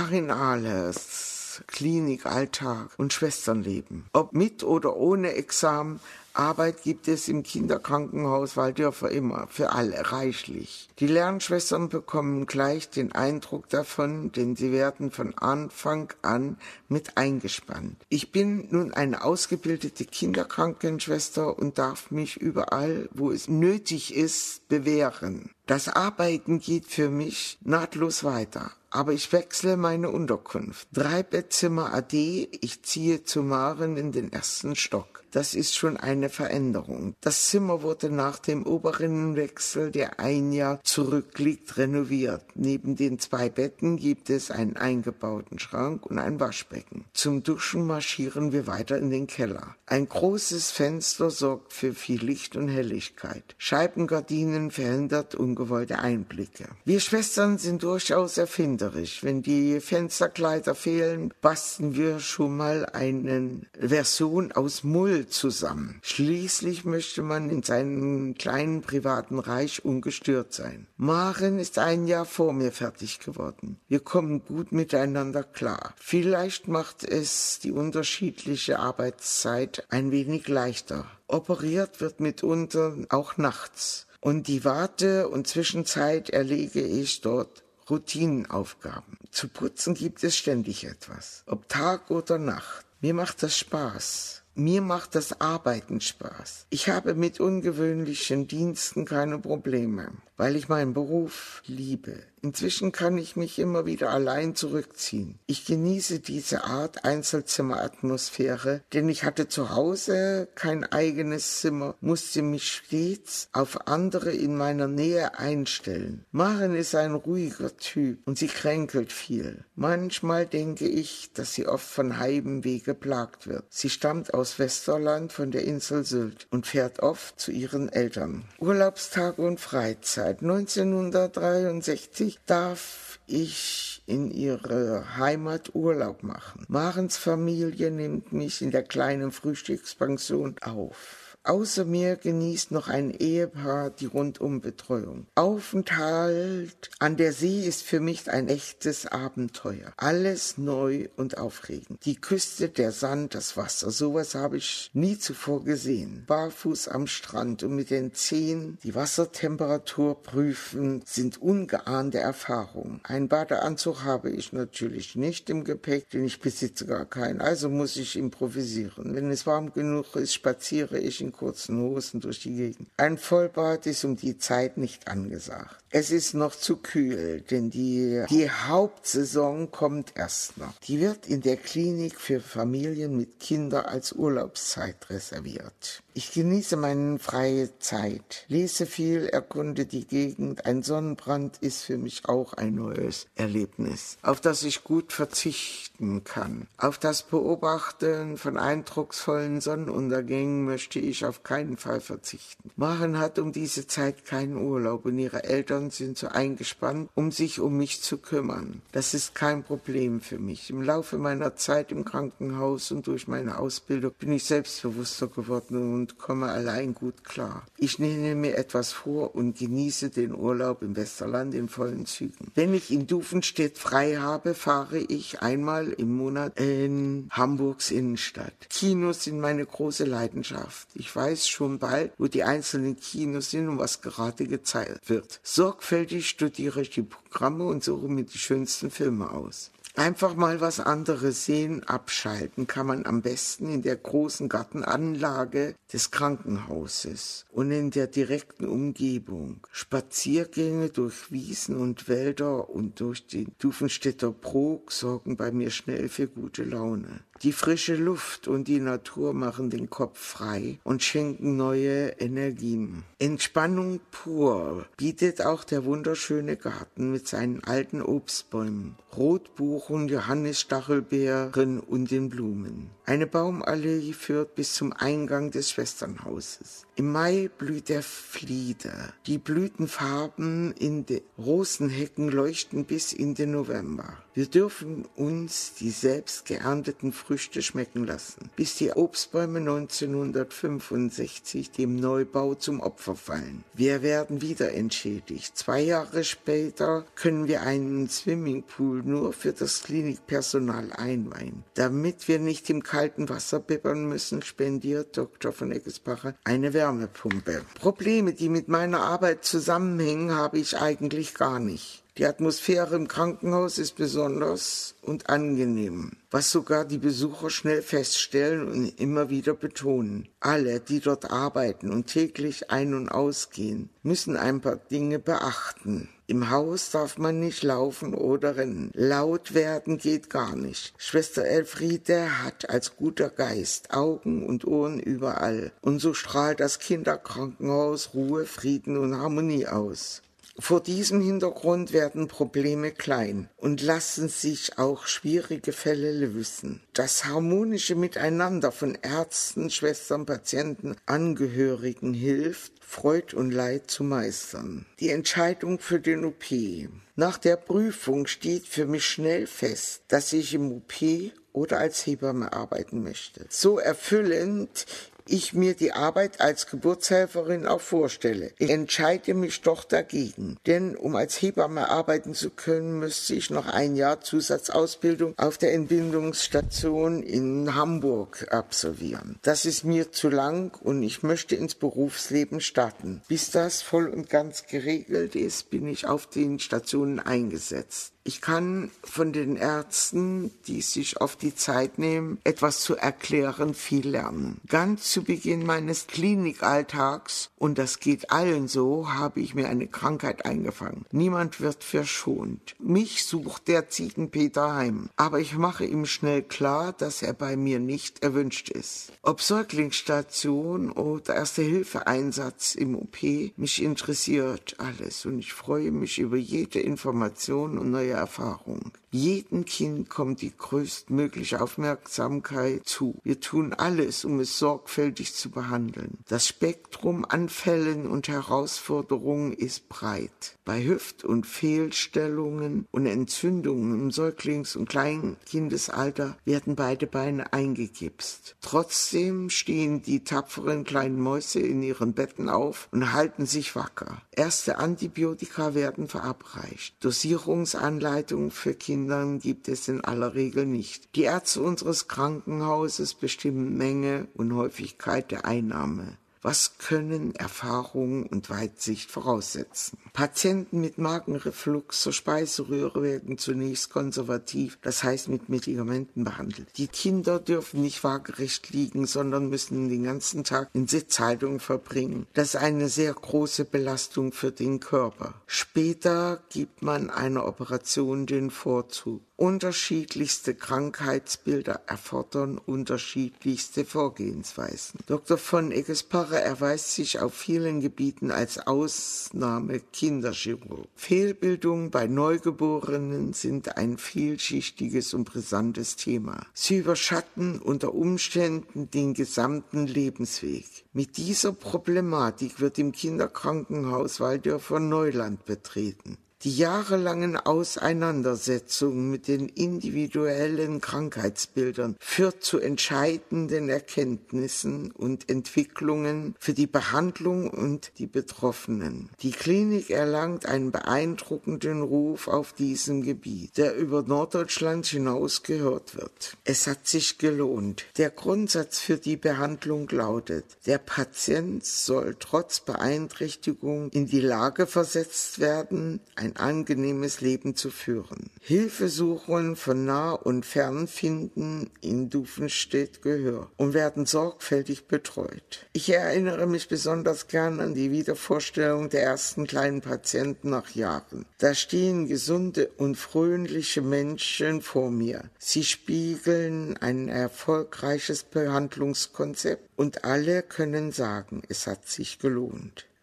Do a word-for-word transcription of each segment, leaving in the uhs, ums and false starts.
Karin Ahlers, Klinik, Alltag und Schwesternleben. Ob mit oder ohne Examen, Arbeit gibt es im Kinderkrankenhaus Walldörfer immer, für alle reichlich. Die Lernschwestern bekommen gleich den Eindruck davon, denn sie werden von Anfang an mit eingespannt. Ich bin nun eine ausgebildete Kinderkrankenschwester und darf mich überall, wo es nötig ist, bewähren. Das Arbeiten geht für mich nahtlos weiter. Aber ich wechsle meine Unterkunft. Drei Bettzimmer A D, ich ziehe zu Maren in den ersten Stock. Das ist schon eine Veränderung. Das Zimmer wurde nach dem Oberinnenwechsel, der ein Jahr zurückliegt, renoviert. Neben den zwei Betten gibt es einen eingebauten Schrank und ein Waschbecken. Zum Duschen marschieren wir weiter in den Keller. Ein großes Fenster sorgt für viel Licht und Helligkeit. Scheibengardinen verhindert ungewollte Einblicke. Wir Schwestern sind durchaus erfinderisch. Wenn die Fensterkleider fehlen, basteln wir schon mal eine Version aus Mull zusammen. Schließlich möchte man in seinem kleinen privaten Reich ungestört sein. Maren ist ein Jahr vor mir fertig geworden. Wir kommen gut miteinander klar. Vielleicht macht es die unterschiedliche Arbeitszeit ein wenig leichter. Operiert wird mitunter auch nachts. Und die Warte- und Zwischenzeit erlege ich dort Routinenaufgaben. Zu putzen gibt es ständig etwas. Ob Tag oder Nacht. Mir macht das Spaß. Mir macht das Arbeiten Spaß. Ich habe mit ungewöhnlichen Diensten keine Probleme, weil ich meinen Beruf liebe. Inzwischen kann ich mich immer wieder allein zurückziehen. Ich genieße diese Art Einzelzimmeratmosphäre, denn ich hatte zu Hause kein eigenes Zimmer, musste mich stets auf andere in meiner Nähe einstellen. Maren ist ein ruhiger Typ und sie kränkelt viel. Manchmal denke ich, dass sie oft von Heimweh geplagt wird. Sie stammt aus Westerland von der Insel Sylt und fährt oft zu ihren Eltern. Urlaubstage und Freizeit. neunzehnhundertdreiundsechzig darf ich in ihre Heimat Urlaub machen. Marens Familie nimmt mich in der kleinen Frühstückspension auf. Außer mir genießt noch ein Ehepaar die Rundumbetreuung. Aufenthalt an der See ist für mich ein echtes Abenteuer. Alles neu und aufregend. Die Küste, der Sand, das Wasser, sowas habe ich nie zuvor gesehen. Barfuß am Strand und mit den Zehen die Wassertemperatur prüfen, sind ungeahnte Erfahrungen. Einen Badeanzug habe ich natürlich nicht im Gepäck, denn ich besitze gar keinen, also muss ich improvisieren. Wenn es warm genug ist, spaziere ich in kurzen Hosen durch die Gegend. Ein Vollbad ist um die Zeit nicht angesagt. Es ist noch zu kühl, denn die, die Hauptsaison kommt erst noch. Die wird in der Klinik für Familien mit Kindern als Urlaubszeit reserviert. Ich genieße meine freie Zeit, lese viel, erkunde die Gegend. Ein Sonnenbrand ist für mich auch ein neues Erlebnis, auf das ich gut verzichten kann. Auf das Beobachten von eindrucksvollen Sonnenuntergängen möchte ich auf keinen Fall verzichten. Maren hat um diese Zeit keinen Urlaub und ihre Eltern sind so eingespannt, um sich um mich zu kümmern. Das ist kein Problem für mich. Im Laufe meiner Zeit im Krankenhaus und durch meine Ausbildung bin ich selbstbewusster geworden und komme allein gut klar. Ich nehme mir etwas vor und genieße den Urlaub im Westerland in vollen Zügen. Wenn ich in Duvenstedt frei habe, fahre ich einmal im Monat in Hamburgs Innenstadt. Kinos sind meine große Leidenschaft. Ich weiß schon bald, wo die einzelnen Kinos sind und was gerade gezeigt wird. Sorgfältig studiere ich die Programme und suche mir die schönsten Filme aus. Einfach mal was anderes sehen, abschalten kann man am besten in der großen Gartenanlage des Krankenhauses und in der direkten Umgebung. Spaziergänge durch Wiesen und Wälder und durch den Duvenstedter Brok sorgen bei mir schnell für gute Laune. Die frische Luft und die Natur machen den Kopf frei und schenken neue Energien. Entspannung pur bietet auch der wunderschöne Garten mit seinen alten Obstbäumen, Rotbuchen, Johannisstachelbeeren und den Blumen. Eine Baumallee führt bis zum Eingang des Schwesternhauses. Im Mai blüht der Flieder. Die Blütenfarben in den Rosenhecken leuchten bis in den November. Wir dürfen uns die selbst geernteten Früchte schmecken lassen, bis die Obstbäume neunzehnhundertfünfundsechzig dem Neubau zum Opfer fallen. Wir werden wieder entschädigt. Zwei Jahre später können wir einen Swimmingpool nur für das Klinikpersonal einweihen. Damit wir nicht im kalten Wasser bibbern müssen, spendiert Doktor von Eggespacher eine Wärmepumpe. Probleme, die mit meiner Arbeit zusammenhängen, habe ich eigentlich gar nicht. Die Atmosphäre im Krankenhaus ist besonders und angenehm, was sogar die Besucher schnell feststellen und immer wieder betonen. Alle, die dort arbeiten und täglich ein- und ausgehen, müssen ein paar Dinge beachten. Im Haus darf man nicht laufen oder rennen. Laut werden geht gar nicht. Schwester Elfriede hat als guter Geist Augen und Ohren überall. Und so strahlt das Kinderkrankenhaus Ruhe, Frieden und Harmonie aus. Vor diesem Hintergrund werden Probleme klein und lassen sich auch schwierige Fälle lösen. Das harmonische Miteinander von Ärzten, Schwestern, Patienten, Angehörigen hilft, Freud und Leid zu meistern. Die Entscheidung für den O P. Nach der Prüfung steht für mich schnell fest, dass ich im O P oder als Hebamme arbeiten möchte. So erfüllend ich mir die Arbeit als Geburtshelferin auch vorstelle. Ich entscheide mich doch dagegen, denn um als Hebamme arbeiten zu können, müsste ich noch ein Jahr Zusatzausbildung auf der Entbindungsstation in Hamburg absolvieren. Das ist mir zu lang und ich möchte ins Berufsleben starten. Bis das voll und ganz geregelt ist, bin ich auf den Stationen eingesetzt. Ich kann von den Ärzten, die sich oft die Zeit nehmen, etwas zu erklären, viel lernen. Ganz zu Beginn meines Klinikalltags, und das geht allen so, habe ich mir eine Krankheit eingefangen. Niemand wird verschont. Mich sucht der Ziegenpeter heim, aber ich mache ihm schnell klar, dass er bei mir nicht erwünscht ist. Ob Säuglingsstation oder Erste-Hilfe-Einsatz im O P, mich interessiert alles und ich freue mich über jede Information und neue Erfahrung. Jedem Kind kommt die größtmögliche Aufmerksamkeit zu. Wir tun alles, um es sorgfältig zu behandeln. Das Spektrum an Fällen und Herausforderungen ist breit. Bei Hüft- und Fehlstellungen und Entzündungen im Säuglings- und Kleinkindesalter werden beide Beine eingegipst. Trotzdem stehen die tapferen kleinen Mäuse in ihren Betten auf und halten sich wacker. Erste Antibiotika werden verabreicht. Dosierungsanleitungen für Kinder gibt es in aller Regel nicht. Die Ärzte unseres Krankenhauses bestimmen Menge und Häufigkeit der Einnahme. Was können Erfahrung und Weitsicht voraussetzen? Patienten mit Magenreflux zur Speiseröhre werden zunächst konservativ, das heißt mit Medikamenten behandelt. Die Kinder dürfen nicht waagerecht liegen, sondern müssen den ganzen Tag in Sitzhaltung verbringen. Das ist eine sehr große Belastung für den Körper. Später gibt man einer Operation den Vorzug. Unterschiedlichste Krankheitsbilder erfordern unterschiedlichste Vorgehensweisen. Doktor von Eggespacher erweist sich auf vielen Gebieten als Ausnahme-Kinderchirurg. Fehlbildungen bei Neugeborenen sind ein vielschichtiges und brisantes Thema. Sie überschatten unter Umständen den gesamten Lebensweg. Mit dieser Problematik wird im Kinderkrankenhaus Walldörfer Neuland betreten. Die jahrelangen Auseinandersetzungen mit den individuellen Krankheitsbildern führt zu entscheidenden Erkenntnissen und Entwicklungen für die Behandlung und die Betroffenen. Die Klinik erlangt einen beeindruckenden Ruf auf diesem Gebiet, der über Norddeutschland hinaus gehört wird. Es hat sich gelohnt. Der Grundsatz für die Behandlung lautet: Der Patient soll trotz Beeinträchtigung in die Lage versetzt werden, ein angenehmes Leben zu führen. Hilfesuchungen von nah und fern finden in Dufenstedt Gehör und werden sorgfältig betreut. Ich erinnere mich besonders gern an die Wiedervorstellung der ersten kleinen Patienten nach Jahren. Da stehen gesunde und fröhliche Menschen vor mir. Sie spiegeln ein erfolgreiches Behandlungskonzept und alle können sagen, es hat sich gelohnt.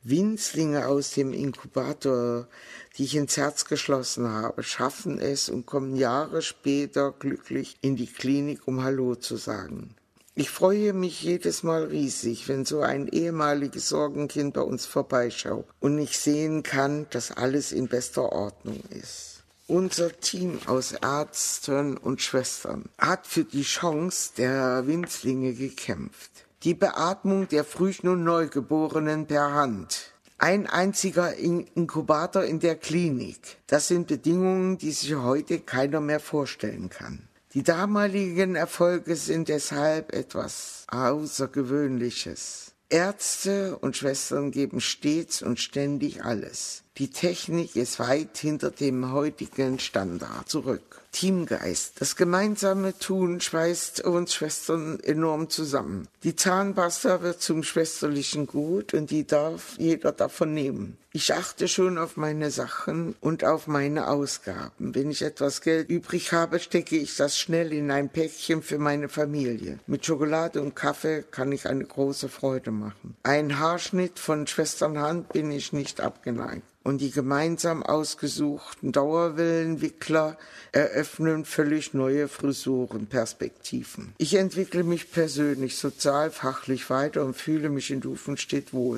Winzlinge aus dem Inkubator, die ich ins Herz geschlossen habe, schaffen es und kommen Jahre später glücklich in die Klinik, um Hallo zu sagen. Ich freue mich jedes Mal riesig, wenn so ein ehemaliges Sorgenkind bei uns vorbeischaut und ich sehen kann, dass alles in bester Ordnung ist. Unser Team aus Ärzten und Schwestern hat für die Chance der Winzlinge gekämpft. Die Beatmung der früh und Neugeborenen per Hand. Ein einziger Inkubator in der Klinik. Das sind Bedingungen, die sich heute keiner mehr vorstellen kann. Die damaligen Erfolge sind deshalb etwas Außergewöhnliches. Ärzte und Schwestern geben stets und ständig alles. Die Technik ist weit hinter dem heutigen Standard zurück. Teamgeist. Das gemeinsame Tun schweißt uns Schwestern enorm zusammen. Die Zahnpasta wird zum schwesterlichen Gut und die darf jeder davon nehmen. Ich achte schon auf meine Sachen und auf meine Ausgaben. Wenn ich etwas Geld übrig habe, stecke ich das schnell in ein Päckchen für meine Familie. Mit Schokolade und Kaffee kann ich eine große Freude machen. Ein Haarschnitt von Schwesternhand bin ich nicht abgeneigt. Und die gemeinsam ausgesuchten Dauerwellenwickler eröffnen völlig neue Frisurenperspektiven. Ich entwickle mich persönlich, sozial, fachlich weiter und fühle mich in Dufenstedt wohl.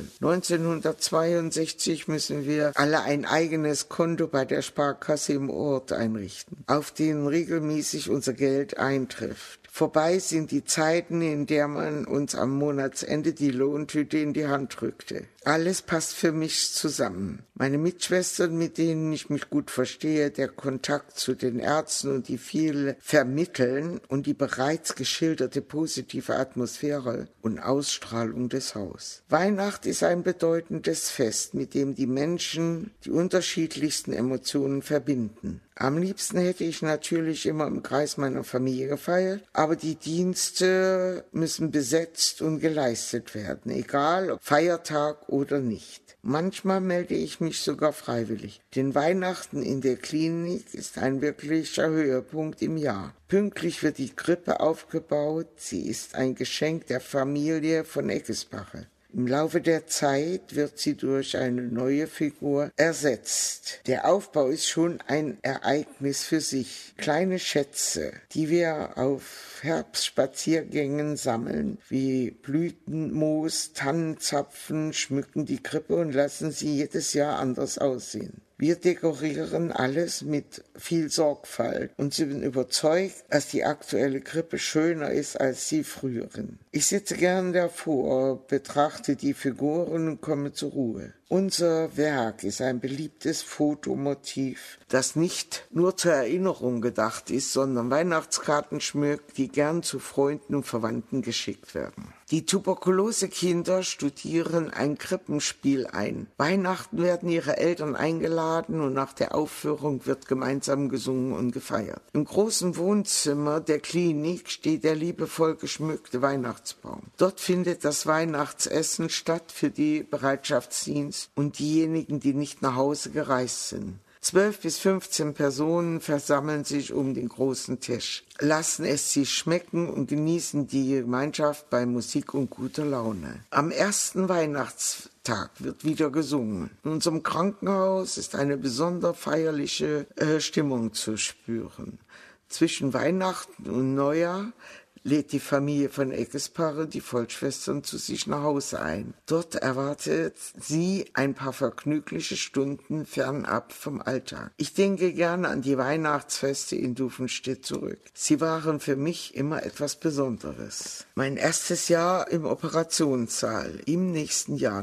neunzehnhundertzweiundsechzig müssen wir alle ein eigenes Konto bei der Sparkasse im Ort einrichten, auf den regelmäßig unser Geld eintrifft. Vorbei sind die Zeiten, in der man uns am Monatsende die Lohntüte in die Hand drückte. Alles passt für mich zusammen. Meine Mitschwestern, mit denen ich mich gut verstehe, der Kontakt zu den Ärzten und die viele vermitteln und die bereits geschilderte positive Atmosphäre und Ausstrahlung des Hauses. Weihnacht ist ein bedeutendes Fest, mit dem die Menschen die unterschiedlichsten Emotionen verbinden. Am liebsten hätte ich natürlich immer im Kreis meiner Familie gefeiert, aber die Dienste müssen besetzt und geleistet werden, egal ob Feiertag oder nicht. Manchmal melde ich mich sogar freiwillig, denn Weihnachten in der Klinik ist ein wirklicher Höhepunkt im Jahr. Pünktlich wird die Krippe aufgebaut, sie ist ein Geschenk der Familie von Eckesbache. Im Laufe der Zeit wird sie durch eine neue Figur ersetzt. Der Aufbau ist schon ein Ereignis für sich. Kleine Schätze, die wir auf Herbstspaziergängen sammeln, wie Blütenmoos, Tannenzapfen, schmücken die Krippe und lassen sie jedes Jahr anders aussehen. Wir dekorieren alles mit viel Sorgfalt und sind überzeugt, dass die aktuelle Krippe schöner ist als die früheren. Ich sitze gern davor, betrachte die Figuren und komme zur Ruhe. Unser Werk ist ein beliebtes Fotomotiv, das nicht nur zur Erinnerung gedacht ist, sondern Weihnachtskarten schmückt, die gern zu Freunden und Verwandten geschickt werden. Die Tuberkulosekinder studieren ein Krippenspiel ein. Weihnachten werden ihre Eltern eingeladen und nach der Aufführung wird gemeinsam gesungen und gefeiert. Im großen Wohnzimmer der Klinik steht der liebevoll geschmückte Weihnachtsbaum. Dort findet das Weihnachtsessen statt für die Bereitschaftsdienst und diejenigen, die nicht nach Hause gereist sind. Zwölf bis fünfzehn Personen versammeln sich um den großen Tisch, lassen es sich schmecken und genießen die Gemeinschaft bei Musik und guter Laune. Am ersten Weihnachtstag wird wieder gesungen. In unserem Krankenhaus ist eine besonders feierliche äh, Stimmung zu spüren. Zwischen Weihnachten und Neujahr lädt die Familie von Eckespaare die Vollschwestern zu sich nach Hause ein. Dort erwartet sie ein paar vergnügliche Stunden fernab vom Alltag. Ich denke gerne an die Weihnachtsfeste in Dufenstedt zurück. Sie waren für mich immer etwas Besonderes. Mein erstes Jahr im Operationssaal im nächsten Jahr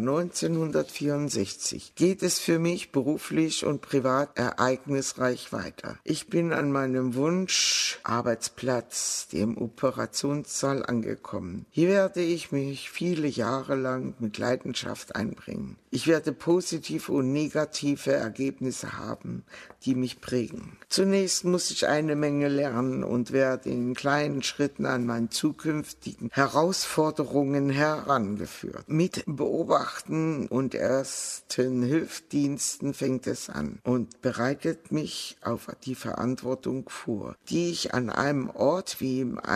neunzehnhundertvierundsechzig geht es für mich beruflich und privat ereignisreich weiter. Ich bin an meinem Wunsch Arbeitsplatz, dem Operationssaal, angekommen. Hier werde ich mich viele Jahre lang mit Leidenschaft einbringen. Ich werde positive und negative Ergebnisse haben, die mich prägen. Zunächst muss ich eine Menge lernen und werde in kleinen Schritten an meine zukünftigen Herausforderungen herangeführt. Mit Beobachten und ersten Hilfsdiensten fängt es an und bereitet mich auf die Verantwortung vor, die ich an einem Ort wie in einem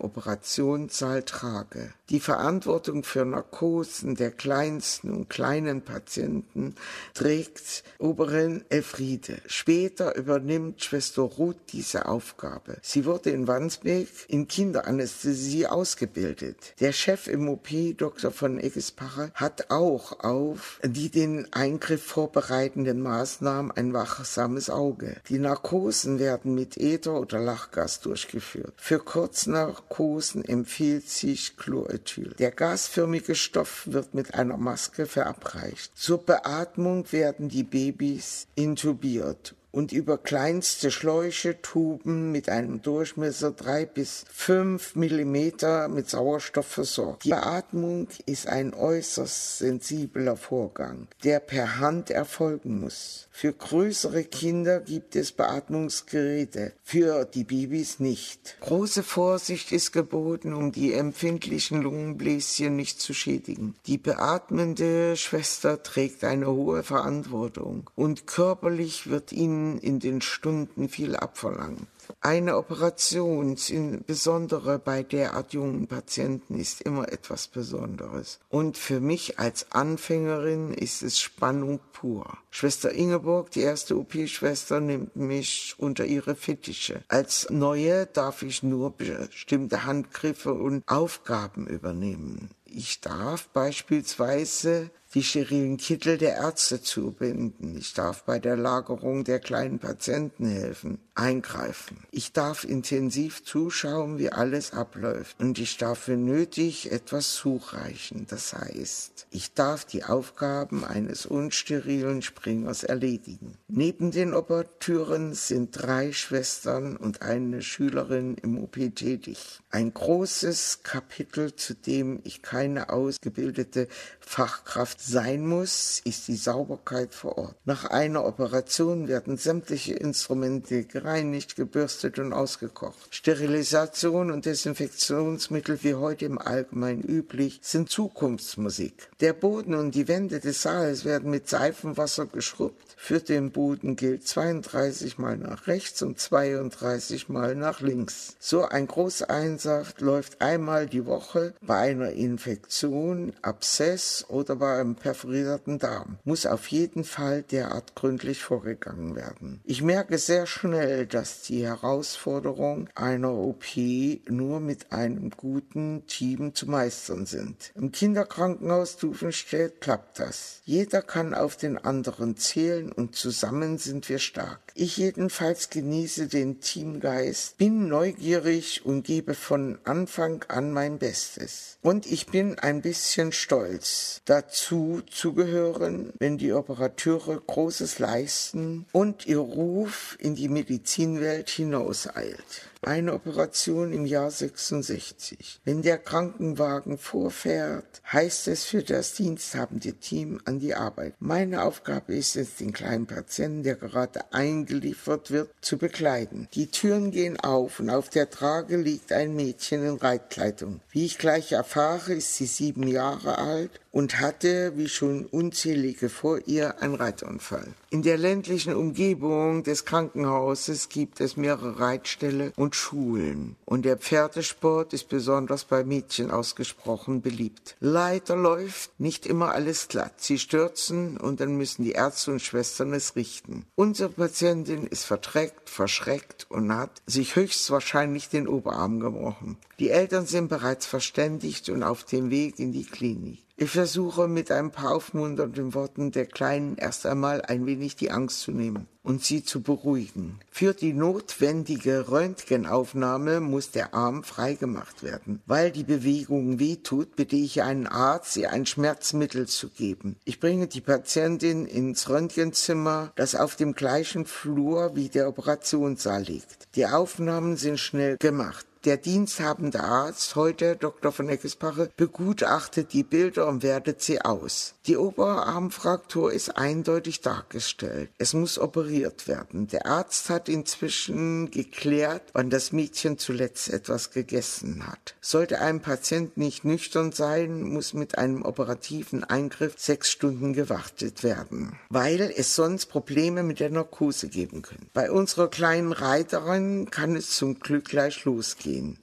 Operationssaal trage. Die Verantwortung für Narkosen der kleinsten und kleinen Patienten trägt Oberin Elfriede. Später übernimmt Schwester Ruth diese Aufgabe. Sie wurde in Wandsbek in Kinderanästhesie ausgebildet. Der Chef im O P, Doktor von Eggespacher, hat auch auf die den Eingriff vorbereitenden Maßnahmen ein wachsames Auge. Die Narkosen werden mit Ether oder Lachgas durchgeführt. Für Kurznarkosen empfiehlt sich Chlorethyl. Der gasförmige Stoff wird mit einer Maske verabreicht. Zur Beatmung werden die Babys intubiert und über kleinste Schläuche, Tuben mit einem Durchmesser drei bis fünf Millimeter mit Sauerstoff versorgt. Die Beatmung ist ein äußerst sensibler Vorgang, der per Hand erfolgen muss. Für größere Kinder gibt es Beatmungsgeräte, für die Babys nicht. Große Vorsicht ist geboten, um die empfindlichen Lungenbläschen nicht zu schädigen. Die beatmende Schwester trägt eine hohe Verantwortung und körperlich wird ihnen in den Stunden viel abverlangt. Eine Operation, insbesondere bei derart jungen Patienten, ist immer etwas Besonderes. Und für mich als Anfängerin ist es Spannung pur. Schwester Ingeborg, die erste O P-Schwester, nimmt mich unter ihre Fittiche. Als Neue darf ich nur bestimmte Handgriffe und Aufgaben übernehmen. Ich darf beispielsweise die sterilen Kittel der Ärzte zubinden. Ich darf bei der Lagerung der kleinen Patienten helfen, eingreifen. Ich darf intensiv zuschauen, wie alles abläuft. Und ich darf, wenn nötig, etwas zureichen. Das heißt, ich darf die Aufgaben eines unsterilen Springers erledigen. Neben den Operateuren sind drei Schwestern und eine Schülerin im O P tätig. Ein großes Kapitel, zu dem ich keine ausgebildete Fachkraft sein muss, ist die Sauberkeit vor Ort. Nach einer Operation werden sämtliche Instrumente gereinigt, gebürstet und ausgekocht. Sterilisation und Desinfektionsmittel, wie heute im Allgemeinen üblich, sind Zukunftsmusik. Der Boden und die Wände des Saals werden mit Seifenwasser geschrubbt. Für den Boden gilt zweiunddreißig Mal nach rechts und zweiunddreißig Mal nach links. So ein Großeinsatz läuft einmal die Woche. Bei einer Infektion, Abszess oder bei einem perforierten Darm muss auf jeden Fall derart gründlich vorgegangen werden. Ich merke sehr schnell, dass die Herausforderungen einer O P nur mit einem guten Team zu meistern sind. Im Kinderkrankenhaus Duvenstedt klappt das. Jeder kann auf den anderen zählen und zusammen sind wir stark. Ich jedenfalls genieße den Teamgeist, bin neugierig und gebe von Anfang an mein Bestes. Und ich bin ein bisschen stolz, dazu zu gehören, wenn die Operateure Großes leisten und ihr Ruf in die Medizinwelt hinauseilt. Eine Operation im Jahr sechsundsechzig. Wenn der Krankenwagen vorfährt, heißt es für das diensthabende Team an die Arbeit. Meine Aufgabe ist es, den kleinen Patienten, der gerade eingeliefert wird, zu begleiten. Die Türen gehen auf und auf der Trage liegt ein Mädchen in Reitkleidung. Wie ich gleich erfahre, ist sie sieben Jahre alt und hatte, wie schon unzählige vor ihr, einen Reitunfall. In der ländlichen Umgebung des Krankenhauses gibt es mehrere Reitställe und Schulen. Und der Pferdesport ist besonders bei Mädchen ausgesprochen beliebt. Leider läuft nicht immer alles glatt. Sie stürzen und dann müssen die Ärzte und Schwestern es richten. Unsere Patientin ist verdreckt, verschreckt und hat sich höchstwahrscheinlich den Oberarm gebrochen. Die Eltern sind bereits verständigt und auf dem Weg in die Klinik. Ich versuche mit ein paar aufmunternden Worten der Kleinen erst einmal ein wenig die Angst zu nehmen und sie zu beruhigen. Für die notwendige Röntgenaufnahme muss der Arm freigemacht werden. Weil die Bewegung wehtut, bitte ich einen Arzt, ihr ein Schmerzmittel zu geben. Ich bringe die Patientin ins Röntgenzimmer, das auf dem gleichen Flur wie der Operationssaal liegt. Die Aufnahmen sind schnell gemacht. Der diensthabende Arzt, heute Doktor von Eggespacher, begutachtet die Bilder und wertet sie aus. Die Oberarmfraktur ist eindeutig dargestellt. Es muss operiert werden. Der Arzt hat inzwischen geklärt, wann das Mädchen zuletzt etwas gegessen hat. Sollte ein Patient nicht nüchtern sein, muss mit einem operativen Eingriff sechs Stunden gewartet werden, weil es sonst Probleme mit der Narkose geben könnte. Bei unserer kleinen Reiterin kann es zum Glück gleich losgehen.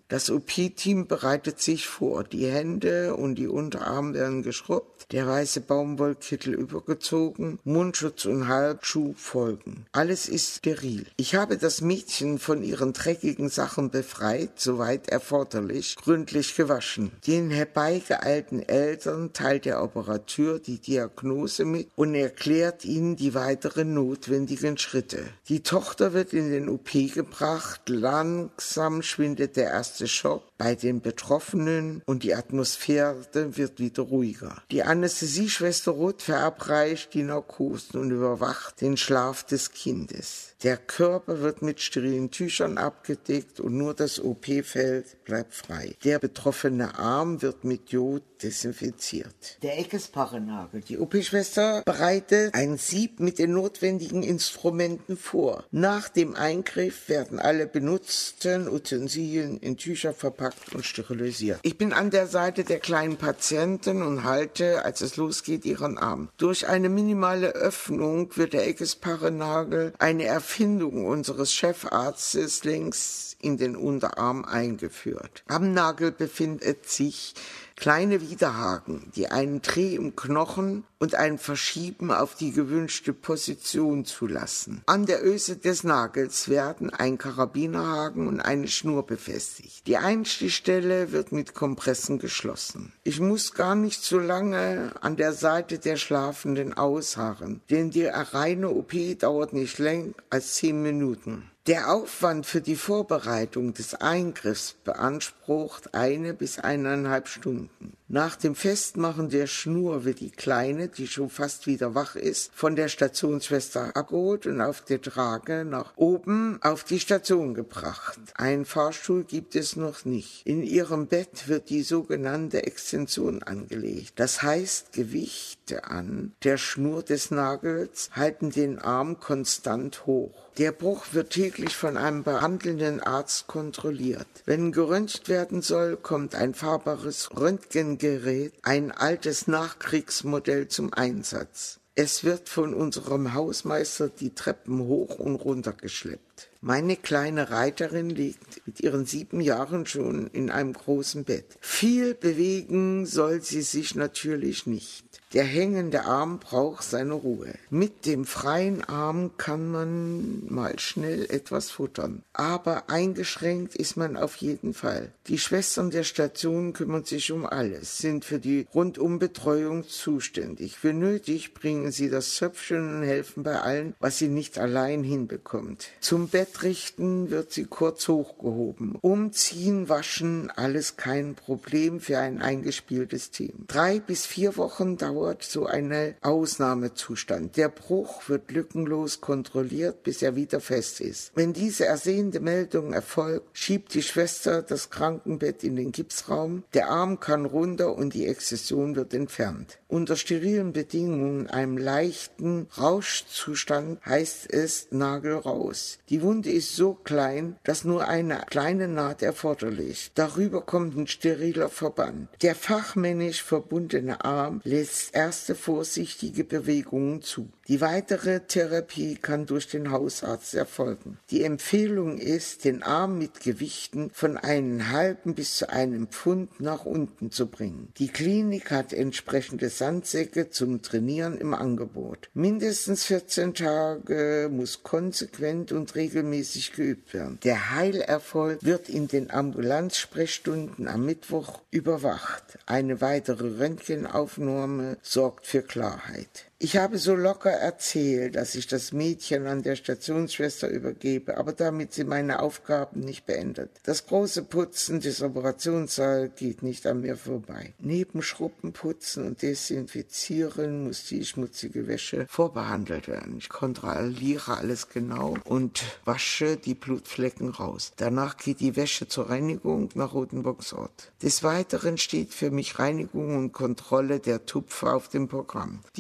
Das O P-Team bereitet sich vor. Die Hände und die Unterarme werden geschrubbt, der weiße Baumwollkittel übergezogen, Mundschutz und Halbschuh folgen. Alles ist steril. Ich habe das Mädchen von ihren dreckigen Sachen befreit, soweit erforderlich, gründlich gewaschen. Den herbeigeeilten Eltern teilt der Operateur die Diagnose mit und erklärt ihnen die weiteren notwendigen Schritte. Die Tochter wird in den O P gebracht, langsam schwindet der erste Schock bei den Betroffenen und die Atmosphäre wird wieder ruhiger. Die Anästhesieschwester Ruth verabreicht die Narkosen und überwacht den Schlaf des Kindes. Der Körper wird mit sterilen Tüchern abgedeckt und nur das O P-Feld bleibt frei. Der betroffene Arm wird mit Jod desinfiziert. Der Eckesparrenagel. Die O P-Schwester bereitet ein Sieb mit den notwendigen Instrumenten vor. Nach dem Eingriff werden alle benutzten Utensilien in Tücher verpackt und sterilisiert. Ich bin an der Seite der kleinen Patientin und halte, als es losgeht, ihren Arm. Durch eine minimale Öffnung wird der Eckesparrenagel, eine Erfindung unseres Chefarztes, längs in den Unterarm eingeführt. Am Nagel befindet sich kleine Widerhaken, die einen Dreh im Knochen und ein Verschieben auf die gewünschte Position zulassen. An der Öse des Nagels werden ein Karabinerhaken und eine Schnur befestigt. Die Einstichstelle wird mit Kompressen geschlossen. Ich muss gar nicht so lange an der Seite der Schlafenden ausharren, denn die reine O P dauert nicht länger als zehn Minuten. Der Aufwand für die Vorbereitung des Eingriffs beansprucht eine bis eineinhalb Stunden. Nach dem Festmachen der Schnur wird die Kleine, die schon fast wieder wach ist, von der Stationsschwester abgeholt und auf der Trage nach oben auf die Station gebracht. Einen Fahrstuhl gibt es noch nicht. In ihrem Bett wird die sogenannte Extension angelegt. Das heißt, Gewichte an der Schnur des Nagels halten den Arm konstant hoch. Der Bruch wird täglich von einem behandelnden Arzt kontrolliert. Wenn geröntgt werden soll, kommt ein fahrbares Röntgengerät, ein altes Nachkriegsmodell, zum Einsatz. Es wird von unserem Hausmeister die Treppen hoch und runter geschleppt. Meine kleine Reiterin liegt mit ihren sieben Jahren schon in einem großen Bett. Viel bewegen soll sie sich natürlich nicht. Der hängende Arm braucht seine Ruhe. Mit dem freien Arm kann man mal schnell etwas futtern. Aber eingeschränkt ist man auf jeden Fall. Die Schwestern der Station kümmern sich um alles, sind für die Rundumbetreuung zuständig. Für nötig bringen sie das Zöpfchen und helfen bei allem, was sie nicht allein hinbekommt. Zum Bett richten wird sie kurz hochgehoben. Umziehen, waschen, alles kein Problem für ein eingespieltes Team. Drei bis vier Wochen dauert so ein Ausnahmezustand. Der Bruch wird lückenlos kontrolliert, bis er wieder fest ist. Wenn diese ersehende Meldung erfolgt, schiebt die Schwester das Krankenbett in den Gipsraum, der Arm kann runter und die Exzision wird entfernt. Unter sterilen Bedingungen, einem leichten Rauschzustand, heißt es Nagel raus. Die Wunde ist so klein, dass nur eine kleine Naht erforderlich. Darüber kommt ein steriler Verband. Der fachmännisch verbundene Arm lässt erste vorsichtige Bewegungen zu. Die weitere Therapie kann durch den Hausarzt erfolgen. Die Empfehlung ist, den Arm mit Gewichten von einem halben bis zu einem Pfund nach unten zu bringen. Die Klinik hat entsprechende Sandsäcke zum Trainieren im Angebot. Mindestens vierzehn Tage muss konsequent und regelmäßig geübt werden. Der Heilerfolg wird in den Ambulanzsprechstunden am Mittwoch überwacht. Eine weitere Röntgenaufnahme sorgt für Klarheit. Ich habe so locker erzählt, dass ich das Mädchen an der Stationsschwester übergebe, aber damit sind meine Aufgaben nicht beendet. Das große Putzen des Operationssaals geht nicht an mir vorbei. Neben Schrubben, Putzen und Desinfizieren muss die schmutzige Wäsche vorbehandelt werden. Ich kontrolliere alles genau und wasche die Blutflecken raus. Danach geht die Wäsche zur Reinigung nach Rotenburgsort. Des Weiteren steht für mich Reinigung und Kontrolle der Tupfer auf dem Programm. Die Tupfer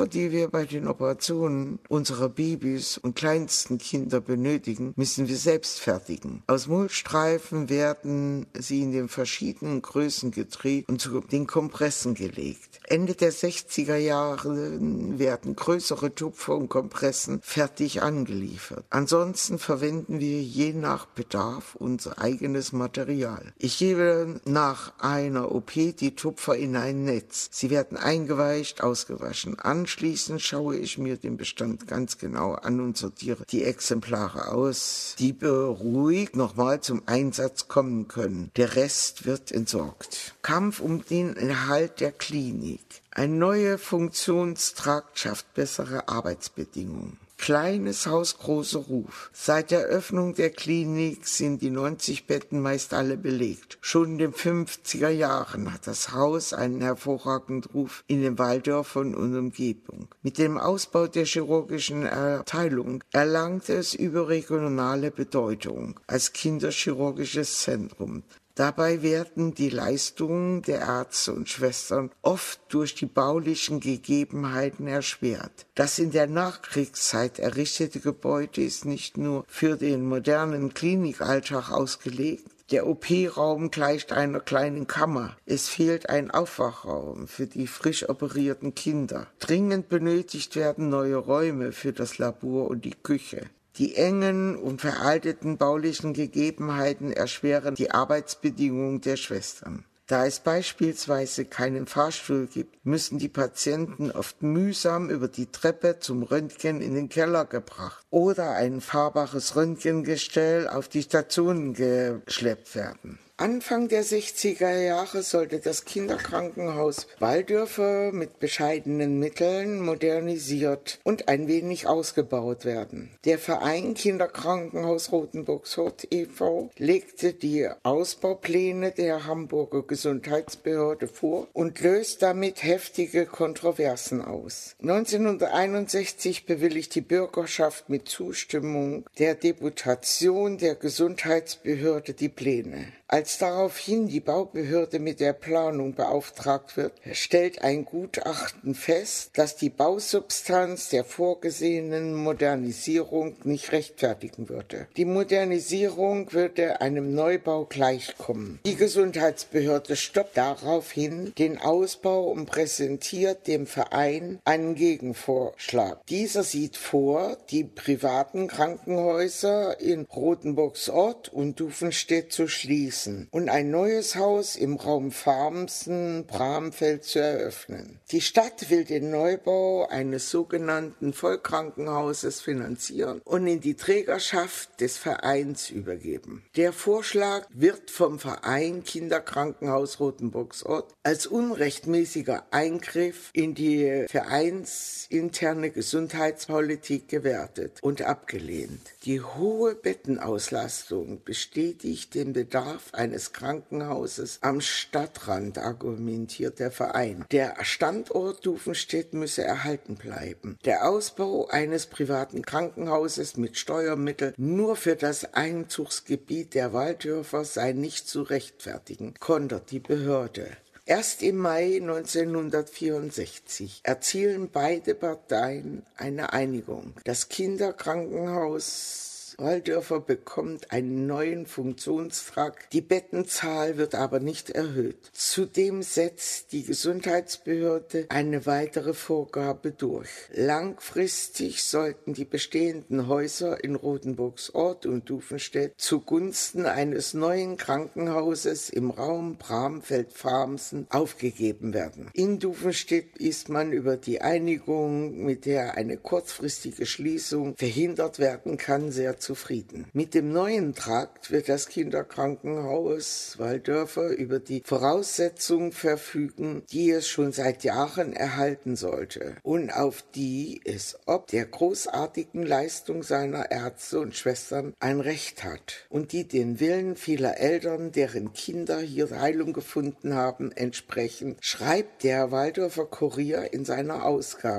Pulver, die wir bei den Operationen unserer Babys und kleinsten Kinder benötigen, müssen wir selbst fertigen. Aus Mullstreifen werden sie in den verschiedenen Größen gedreht und zu den Kompressen gelegt. Ende der sechziger Jahre werden größere Tupfer und Kompressen fertig angeliefert. Ansonsten verwenden wir je nach Bedarf unser eigenes Material. Ich gebe nach einer O P die Tupfer in ein Netz. Sie werden eingeweicht, ausgewaschen. Anschließend schaue ich mir den Bestand ganz genau an und sortiere die Exemplare aus, die beruhigt nochmal zum Einsatz kommen können. Der Rest wird entsorgt. Kampf um den Erhalt der Klinik. Eine neue Funktionstrakt schafft bessere Arbeitsbedingungen. Kleines Haus, großer Ruf. Seit der Öffnung der Klinik sind die neunzig Betten meist alle belegt. Schon in den fünfziger Jahren hat das Haus einen hervorragenden Ruf in den Walldörfern und Umgebung. Mit dem Ausbau der chirurgischen Abteilung erlangte es überregionale Bedeutung als kinderchirurgisches Zentrum. Dabei werden die Leistungen der Ärzte und Schwestern oft durch die baulichen Gegebenheiten erschwert. Das in der Nachkriegszeit errichtete Gebäude ist nicht nur für den modernen Klinikalltag ausgelegt. Der O P-Raum gleicht einer kleinen Kammer. Es fehlt ein Aufwachraum für die frisch operierten Kinder. Dringend benötigt werden neue Räume für das Labor und die Küche. Die engen und veralteten baulichen Gegebenheiten erschweren die Arbeitsbedingungen der Schwestern. Da es beispielsweise keinen Fahrstuhl gibt, müssen die Patienten oft mühsam über die Treppe zum Röntgen in den Keller gebracht oder ein fahrbares Röntgengestell auf die Stationen geschleppt werden. Anfang der sechziger Jahre sollte das Kinderkrankenhaus Walldörfer mit bescheidenen Mitteln modernisiert und ein wenig ausgebaut werden. Der Verein Kinderkrankenhaus Rothenburg-Sort e V legte die Ausbaupläne der Hamburger Gesundheitsbehörde vor und löst damit heftige Kontroversen aus. neunzehnhunderteinundsechzig bewilligt die Bürgerschaft mit Zustimmung der Deputation der Gesundheitsbehörde die Pläne. Als daraufhin die Baubehörde mit der Planung beauftragt wird, stellt ein Gutachten fest, dass die Bausubstanz der vorgesehenen Modernisierung nicht rechtfertigen würde. Die Modernisierung würde einem Neubau gleichkommen. Die Gesundheitsbehörde stoppt daraufhin den Ausbau und präsentiert dem Verein einen Gegenvorschlag. Dieser sieht vor, die privaten Krankenhäuser in Rothenburg-Sort und Dufenstedt zu schließen und ein neues Haus im Raum Farmsen-Bramfeld zu eröffnen. Die Stadt will den Neubau eines sogenannten Vollkrankenhauses finanzieren und in die Trägerschaft des Vereins übergeben. Der Vorschlag wird vom Verein Kinderkrankenhaus Rothenburg-Sort als unrechtmäßiger Eingriff in die vereinsinterne Gesundheitspolitik gewertet und abgelehnt. Die hohe Bettenauslastung bestätigt den Bedarf eines Krankenhauses am Stadtrand, argumentiert der Verein. Der Standort Dufenstedt müsse erhalten bleiben. Der Ausbau eines privaten Krankenhauses mit Steuermitteln nur für das Einzugsgebiet der Walddörfer sei nicht zu rechtfertigen, kontert die Behörde. Erst im Mai neunzehnhundertvierundsechzig erzielen beide Parteien eine Einigung. Das Kinderkrankenhaus Walldörfer bekommt einen neuen Funktionstrakt, die Bettenzahl wird aber nicht erhöht. Zudem setzt die Gesundheitsbehörde eine weitere Vorgabe durch. Langfristig sollten die bestehenden Häuser in Rothenburg-Sort und Dufenstedt zugunsten eines neuen Krankenhauses im Raum Bramfeld-Farmsen aufgegeben werden. In Dufenstedt ist man über die Einigung, mit der eine kurzfristige Schließung verhindert werden kann, sehr zufrieden. Mit dem neuen Trakt wird das Kinderkrankenhaus Walldörfer über die Voraussetzungen verfügen, die es schon seit Jahren erhalten sollte und auf die es ob der großartigen Leistung seiner Ärzte und Schwestern ein Recht hat und die den Willen vieler Eltern, deren Kinder hier Heilung gefunden haben, entsprechen, schreibt der Walldörfer Kurier in seiner Ausgabe.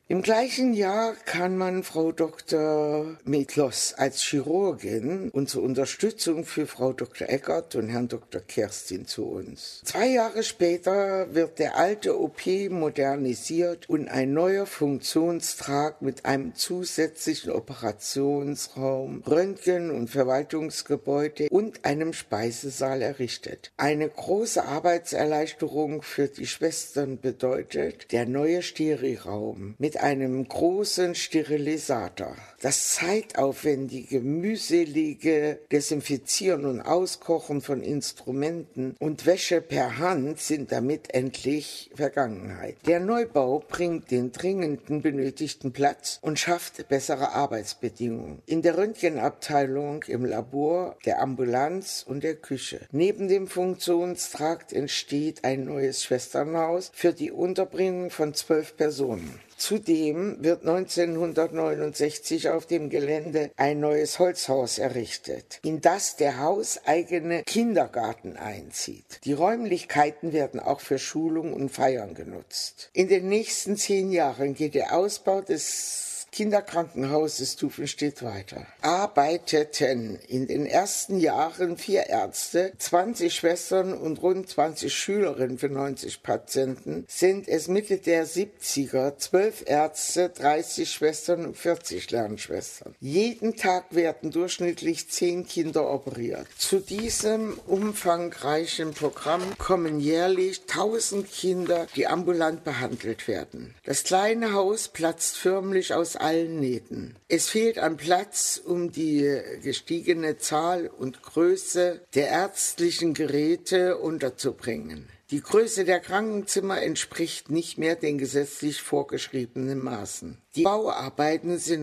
Im gleichen Jahr kann man Frau Doktor Medloss als Chirurgin und zur Unterstützung für Frau Doktor Eckert und Herrn Doktor Kerstin zu uns. Zwei Jahre später wird der alte O P modernisiert und ein neuer Funktionstrakt mit einem zusätzlichen Operationsraum, Röntgen- und Verwaltungsgebäude und einem Speisesaal errichtet. Eine große Arbeitserleichterung für die Schwestern bedeutet der neue Steriraum mit einem großen Sterilisator. Das zeitaufwendige, mühselige Desinfizieren und Auskochen von Instrumenten und Wäsche per Hand sind damit endlich Vergangenheit. Der Neubau bringt den dringenden benötigten Platz und schafft bessere Arbeitsbedingungen. In der Röntgenabteilung, im Labor, der Ambulanz und der Küche. Neben dem Funktionstrakt entsteht ein neues Schwesternhaus für die Unterbringung von zwölf Personen. Zudem wird neunzehnhundertneunundsechzig auf dem Gelände ein neues Holzhaus errichtet, in das der hauseigene Kindergarten einzieht. Die Räumlichkeiten werden auch für Schulung und Feiern genutzt. In den nächsten zehn Jahren geht der Ausbau des Kinderkrankenhauses Stufenstedt weiter. Arbeiteten in den ersten Jahren vier Ärzte, zwanzig Schwestern und rund zwanzig Schülerinnen für neunzig Patienten, sind es Mitte der siebziger zwölf Ärzte, dreißig Schwestern und vierzig Lernschwestern. Jeden Tag werden durchschnittlich zehn Kinder operiert. Zu diesem umfangreichen Programm kommen jährlich tausend Kinder, die ambulant behandelt werden. Das kleine Haus platzt förmlich aus allen Nähten. Es fehlt an Platz, um die gestiegene Zahl und Größe der ärztlichen Geräte unterzubringen. Die Größe der Krankenzimmer entspricht nicht mehr den gesetzlich vorgeschriebenen Maßen. Die Bauarbeiten sind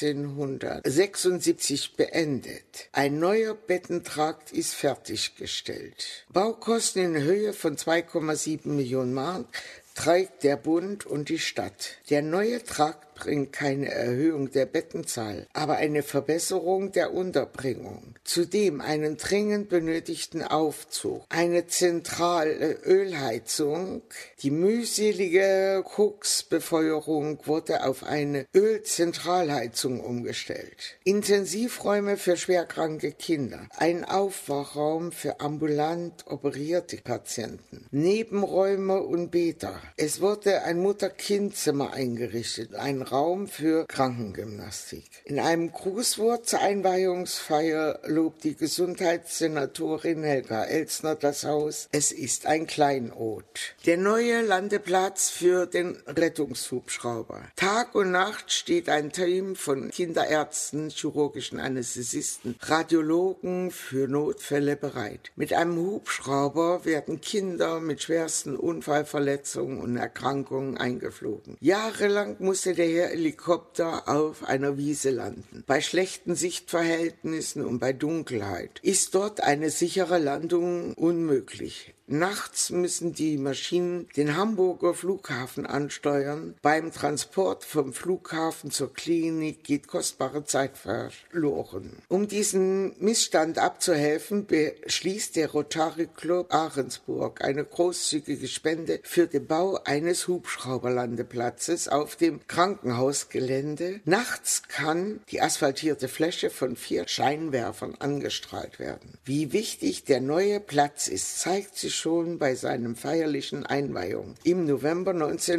neunzehnhundertsechsundsiebzig beendet. Ein neuer Bettentrakt ist fertiggestellt. Baukosten in Höhe von zwei Komma sieben Millionen Mark trägt der Bund und die Stadt. Der neue Trakt bringt keine Erhöhung der Bettenzahl, aber eine Verbesserung der Unterbringung. Zudem einen dringend benötigten Aufzug, eine zentrale Ölheizung. Die mühselige Koksbefeuerung wurde auf eine Ölzentralheizung umgestellt. Intensivräume für schwerkranke Kinder, ein Aufwachraum für ambulant operierte Patienten, Nebenräume und Bäder. Es wurde ein Mutter-Kind-Zimmer eingerichtet, ein Raum für Krankengymnastik. In einem Grußwort zur Einweihungsfeier lobt die Gesundheitssenatorin Helga Elsner das Haus. Es ist ein Kleinod. Der neue Landeplatz für den Rettungshubschrauber. Tag und Nacht steht ein Team von Kinderärzten, chirurgischen Anästhesisten, Radiologen für Notfälle bereit. Mit einem Hubschrauber werden Kinder mit schwersten Unfallverletzungen und Erkrankungen eingeflogen. Jahrelang musste der Helikopter auf einer Wiese landen. Bei schlechten Sichtverhältnissen und bei Dunkelheit ist dort eine sichere Landung unmöglich. Nachts müssen die Maschinen den Hamburger Flughafen ansteuern. Beim Transport vom Flughafen zur Klinik geht kostbare Zeit verloren. Um diesen Missstand abzuhelfen, beschließt der Rotary Club Ahrensburg eine großzügige Spende für den Bau eines Hubschrauberlandeplatzes auf dem Krankenhausgelände. Nachts kann die asphaltierte Fläche von vier Scheinwerfern angestrahlt werden. Wie wichtig der neue Platz ist, zeigt sich schon bei seinem feierlichen Einweihung im November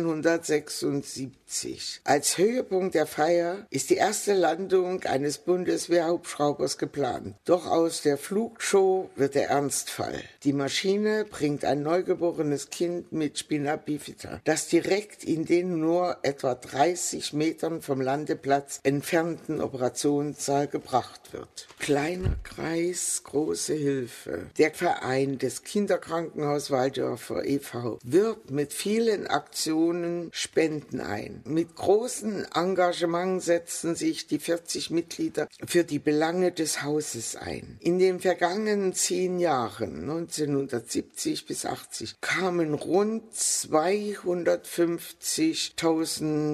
neunzehnhundertsechsundsiebzig. Als Höhepunkt der Feier ist die erste Landung eines Bundeswehrhubschraubers geplant. Doch aus der Flugshow wird der Ernstfall. Die Maschine bringt ein neugeborenes Kind mit Spina bifida, das direkt in den nur etwa dreißig Metern vom Landeplatz entfernten Operationssaal gebracht wird. Kleiner Kreis, große Hilfe. Der Verein des Kinderkrankenhauses Waldorfer e V wirbt mit vielen Aktionen Spenden ein. Mit großem Engagement setzen sich die vierzig Mitglieder für die Belange des Hauses ein. In den vergangenen zehn Jahren, neunzehnhundertsiebzig bis achtzig, kamen rund zweihundertfünfzigtausend D-Mark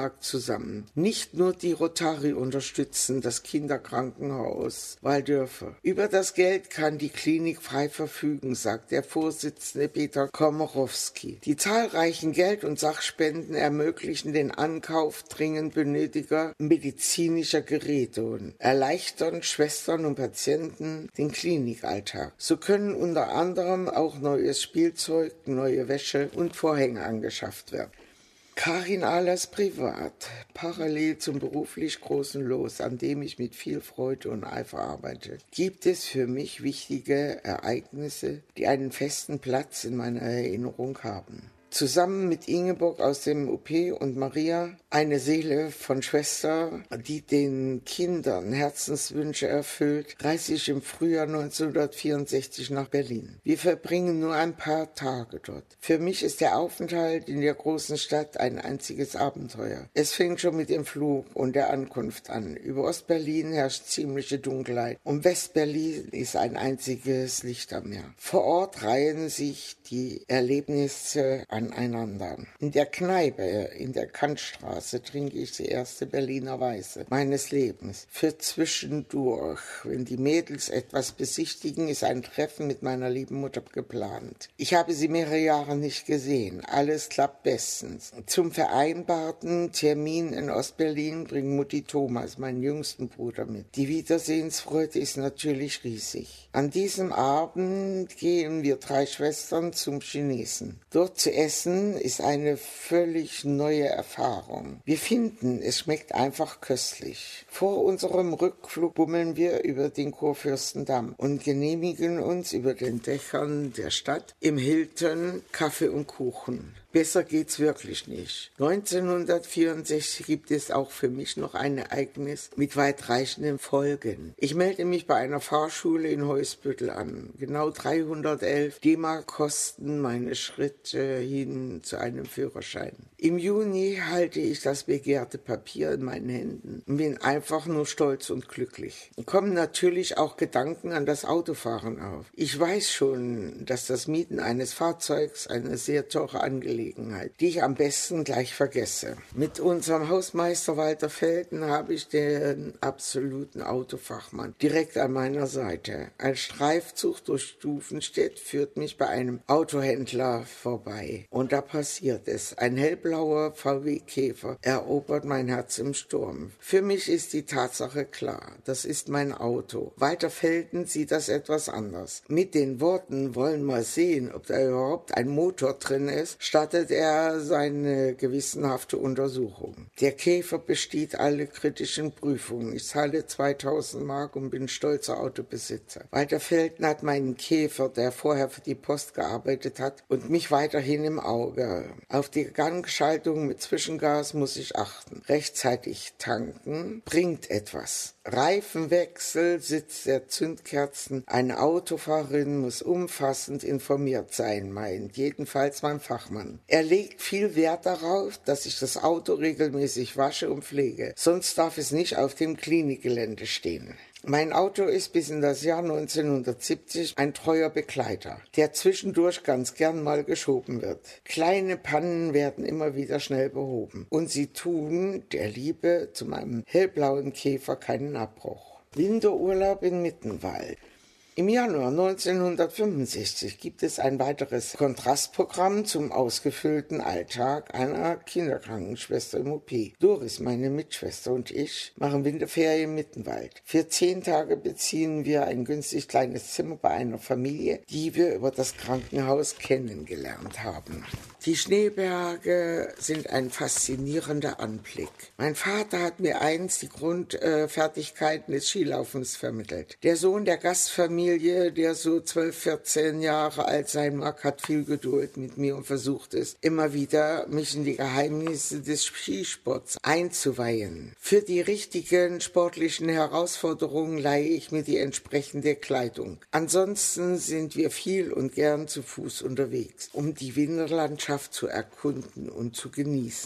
Tag zusammen. Nicht nur die Rotary unterstützen das Kinderkrankenhaus Waldörfer. Über das Geld kann die Klinik frei verfügen, sagt der Vorsitzende Peter Komorowski. Die zahlreichen Geld- und Sachspenden ermöglichen den Ankauf dringend benötiger medizinischer Geräte und erleichtern Schwestern und Patienten den Klinikalltag. So können unter anderem auch neues Spielzeug, neue Wäsche und Vorhänge angeschafft werden. Karin Ahlers privat, parallel zum beruflich großen Los, an dem ich mit viel Freude und Eifer arbeite, gibt es für mich wichtige Ereignisse, die einen festen Platz in meiner Erinnerung haben. Zusammen mit Ingeborg aus dem U P und Maria, eine Seele von Schwester, die den Kindern Herzenswünsche erfüllt, reise ich im Frühjahr neunzehnhundertvierundsechzig nach Berlin. Wir verbringen nur ein paar Tage dort. Für mich ist der Aufenthalt in der großen Stadt ein einziges Abenteuer. Es fängt schon mit dem Flug und der Ankunft an. Über Ostberlin herrscht ziemliche Dunkelheit. Um Westberlin ist ein einziges Licht am Meer. Vor Ort reihen sich die Erlebnisse aneinander. In der Kneipe in der Kantstraße trinke ich die erste Berliner Weiße meines Lebens. Für zwischendurch, wenn die Mädels etwas besichtigen, ist ein Treffen mit meiner lieben Mutter geplant. Ich habe sie mehrere Jahre nicht gesehen. Alles klappt bestens. Zum vereinbarten Termin in Ostberlin bringt Mutti Thomas, meinen jüngsten Bruder, mit. Die Wiedersehensfreude ist natürlich riesig. An diesem Abend gehen wir drei Schwestern zum Chinesen. Dort zu essen ist eine völlig neue Erfahrung. Wir finden, es schmeckt einfach köstlich. Vor unserem Rückflug bummeln wir über den Kurfürstendamm und genehmigen uns über den Dächern der Stadt im Hilton Kaffee und Kuchen. Besser geht's wirklich nicht. neunzehnhundertvierundsechzig gibt es auch für mich noch ein Ereignis mit weitreichenden Folgen. Ich melde mich bei einer Fahrschule in Heusbüttel an. Genau dreihundertelf D-Mark kosten meine Schritte hin zu einem Führerschein. Im Juni halte ich das begehrte Papier in meinen Händen und bin einfach nur stolz und glücklich. Kommen natürlich auch Gedanken an das Autofahren auf. Ich weiß schon, dass das Mieten eines Fahrzeugs eine sehr teure Angelegenheit die ich am besten gleich vergesse. Mit unserem Hausmeister Walter Felten habe ich den absoluten Autofachmann direkt an meiner Seite. Ein Streifzug durch Stufenstedt führt mich bei einem Autohändler vorbei. Und da passiert es. Ein hellblauer V W Käfer erobert mein Herz im Sturm. Für mich ist die Tatsache klar. Das ist mein Auto. Walter Felten sieht das etwas anders. Mit den Worten "wollen mal sehen, ob da überhaupt ein Motor drin ist", startet er seine gewissenhafte Untersuchung. Der Käfer besteht alle kritischen Prüfungen. Ich zahle zweitausend Mark und bin stolzer Autobesitzer. Walter Felten hat meinen Käfer, der vorher für die Post gearbeitet hat, und mich weiterhin im Auge. Auf die Gangschaltung mit Zwischengas muss ich achten. Rechtzeitig tanken bringt etwas. Reifenwechsel, Sitz der Zündkerzen. Eine Autofahrerin muss umfassend informiert sein, meint jedenfalls mein Fachmann. Er legt viel Wert darauf, dass ich das Auto regelmäßig wasche und pflege. Sonst darf es nicht auf dem Klinikgelände stehen. Mein Auto ist bis in das Jahr neunzehnhundertsiebzig ein treuer Begleiter, der zwischendurch ganz gern mal geschoben wird. Kleine Pannen werden immer wieder schnell behoben und sie tun der Liebe zu meinem hellblauen Käfer keinen Abbruch. Winterurlaub in Mittenwald. Im Januar neunzehnhundertfünfundsechzig gibt es ein weiteres Kontrastprogramm zum ausgefüllten Alltag einer Kinderkrankenschwester im U P. Doris, meine Mitschwester, und ich machen Winterferien im Mittenwald. Für zehn Tage beziehen wir ein günstig kleines Zimmer bei einer Familie, die wir über das Krankenhaus kennengelernt haben. Die Schneeberge sind ein faszinierender Anblick. Mein Vater hat mir einst die Grundfertigkeiten äh, des Skilaufens vermittelt. Der Sohn der Gastfamilie, der so zwölf, vierzehn Jahre alt sein mag, hat viel Geduld mit mir und versucht es, immer wieder mich in die Geheimnisse des Skisports einzuweihen. Für die richtigen sportlichen Herausforderungen leihe ich mir die entsprechende Kleidung. Ansonsten sind wir viel und gern zu Fuß unterwegs, um die Winterlandschaft zu erkunden und zu genießen.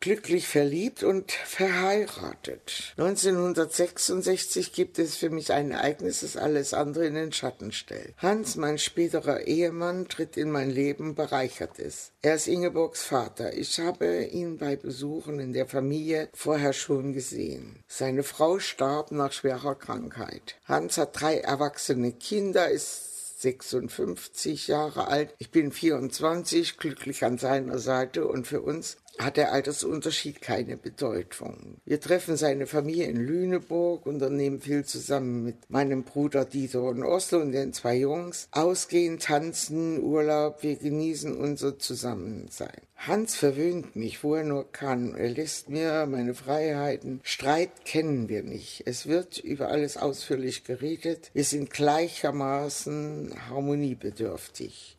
glücklich verliebt und verheiratet. neunzehnhundertsechsundsechzig gibt es für mich ein Ereignis, das alles andere in den Schatten stellt. Hans, mein späterer Ehemann, tritt in mein Leben, bereichert es. Er ist Ingeborgs Vater. Ich habe ihn bei Besuchen in der Familie vorher schon gesehen. Seine Frau starb nach schwerer Krankheit. Hans hat drei erwachsene Kinder, ist sechsundfünfzig Jahre alt. Ich bin vierundzwanzig, glücklich an seiner Seite, und für uns hat der Altersunterschied keine Bedeutung. Wir treffen seine Familie in Lüneburg, unternehmen viel zusammen mit meinem Bruder Dieter in Oslo und den zwei Jungs. Ausgehen, tanzen, Urlaub, wir genießen unser Zusammensein. Hans verwöhnt mich, wo er nur kann. Er lässt mir meine Freiheiten. Streit kennen wir nicht. Es wird über alles ausführlich geredet. Wir sind gleichermaßen harmoniebedürftig.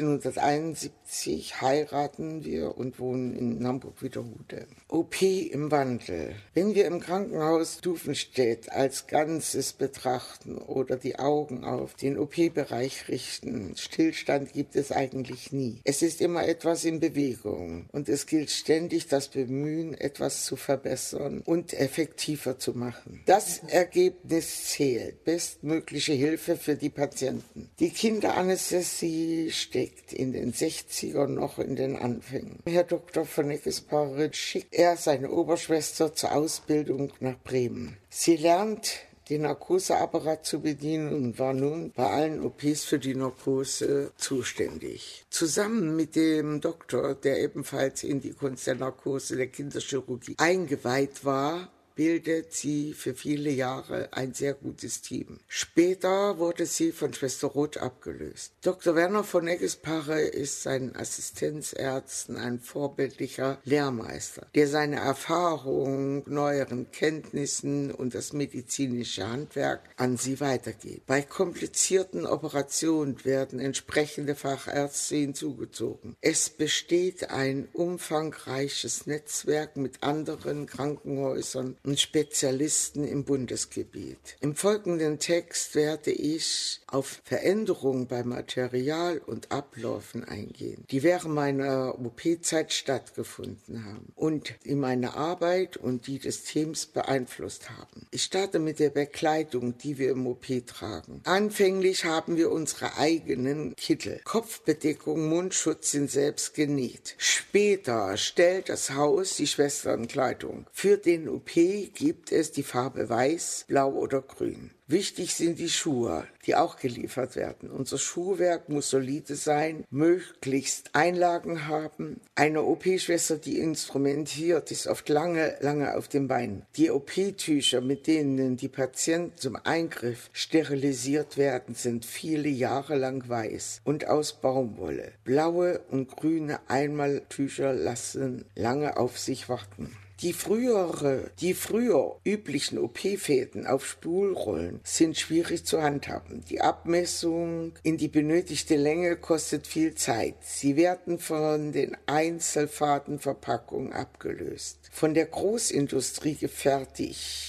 neunzehnhunderteinundsiebzig heiraten wir und wohnen in Hamburg-Wiederhude. O P im Wandel. Wenn wir im Krankenhaus Dufenstedt als Ganzes betrachten oder die Augen auf den O P-Bereich richten, Stillstand gibt es eigentlich nie. Es ist immer etwas in Bewegung. Und es gilt ständig das Bemühen, etwas zu verbessern und effektiver zu machen. Das Ergebnis zählt. Bestmögliche Hilfe für die Patienten. Die Kinderanästhesie steckt in den sechzigern noch in den Anfängen. Herr Doktor von Eckes-Paritz schickt er seine Oberschwester zur Ausbildung nach Bremen. Sie lernt den Narkoseapparat zu bedienen und war nun bei allen O Ps für die Narkose zuständig. Zusammen mit dem Doktor, der ebenfalls in die Kunst der Narkose, der Kinderchirurgie eingeweiht war, bildet sie für viele Jahre ein sehr gutes Team. Später wurde sie von Schwester Roth abgelöst. Doktor Werner von Eckes-Paritz ist seinen Assistenzärzten ein vorbildlicher Lehrmeister, der seine Erfahrung, neueren Kenntnissen und das medizinische Handwerk an sie weitergibt. Bei komplizierten Operationen werden entsprechende Fachärzte hinzugezogen. Es besteht ein umfangreiches Netzwerk mit anderen Krankenhäusern und Spezialisten im Bundesgebiet. Im folgenden Text werde ich auf Veränderungen bei Material und Abläufen eingehen, die während meiner O P-Zeit stattgefunden haben und in meine Arbeit und die des Teams beeinflusst haben. Ich starte mit der Bekleidung, die wir im O P tragen. Anfänglich haben wir unsere eigenen Kittel. Kopfbedeckung, Mundschutz sind selbst genäht. Später stellt das Haus die Schwesternkleidung. Für den O P gibt es die Farbe Weiß, Blau oder Grün. Wichtig sind die Schuhe, die auch geliefert werden. Unser Schuhwerk muss solide sein, möglichst Einlagen haben. Eine O P-Schwester, die instrumentiert, ist oft lange, lange auf dem Bein. Die O P-Tücher, mit denen die Patienten zum Eingriff sterilisiert werden, sind viele Jahre lang weiß und aus Baumwolle. Blaue und grüne Einmaltücher lassen lange auf sich warten. Die frühere, die früher üblichen O P-Fäden auf Spulrollen sind schwierig zu handhaben. Die Abmessung in die benötigte Länge kostet viel Zeit. Sie werden von den Einzelfadenverpackungen abgelöst. Von der Großindustrie gefertigt.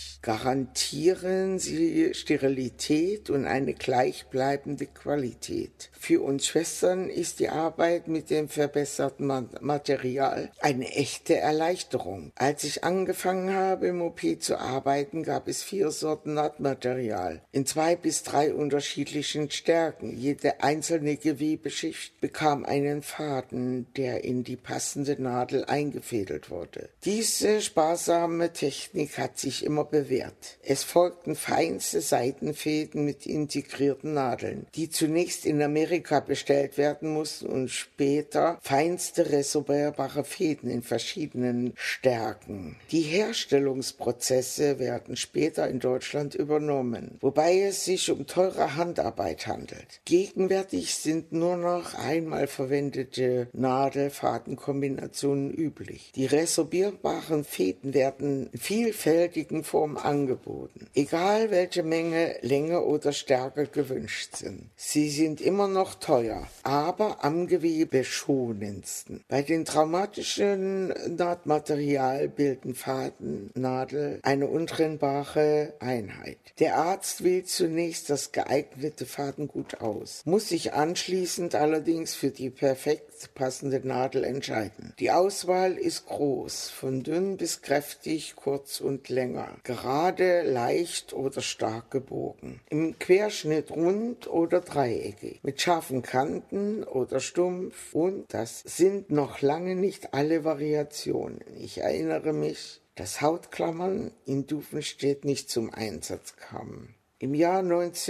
Garantieren sie Sterilität und eine gleichbleibende Qualität. Für uns Schwestern ist die Arbeit mit dem verbesserten Material eine echte Erleichterung. Als ich angefangen habe, im O P zu arbeiten, gab es vier Sorten Nahtmaterial in zwei bis drei unterschiedlichen Stärken. Jede einzelne Gewebeschicht bekam einen Faden, der in die passende Nadel eingefädelt wurde. Diese sparsame Technik hat sich immer bewährt. Es folgten feinste Seitenfäden mit integrierten Nadeln, die zunächst in Amerika bestellt werden mussten und später feinste resorbierbare Fäden in verschiedenen Stärken. Die Herstellungsprozesse werden später in Deutschland übernommen, wobei es sich um teure Handarbeit handelt. Gegenwärtig sind nur noch einmal verwendete Nadel-Fadenkombinationen üblich. Die resorbierbaren Fäden werden in vielfältigen Formen angeboten, egal welche Menge, Länge oder Stärke gewünscht sind. Sie sind immer noch teuer, aber am Gewebe schonendsten. Bei den traumatischen Nahtmaterial bilden Faden, Nadel eine untrennbare Einheit. Der Arzt wählt zunächst das geeignete Fadengut aus, muss sich anschließend allerdings für die perfekt passende Nadel entscheiden. Die Auswahl ist groß, von dünn bis kräftig, kurz und länger, gerade, leicht oder stark gebogen, im Querschnitt rund oder dreieckig, mit scharfen Kanten oder stumpf, und das sind noch lange nicht alle Variationen. Ich erinnere mich, dass Hautklammern in Dufenstedt nicht zum Einsatz kamen. Im Jahr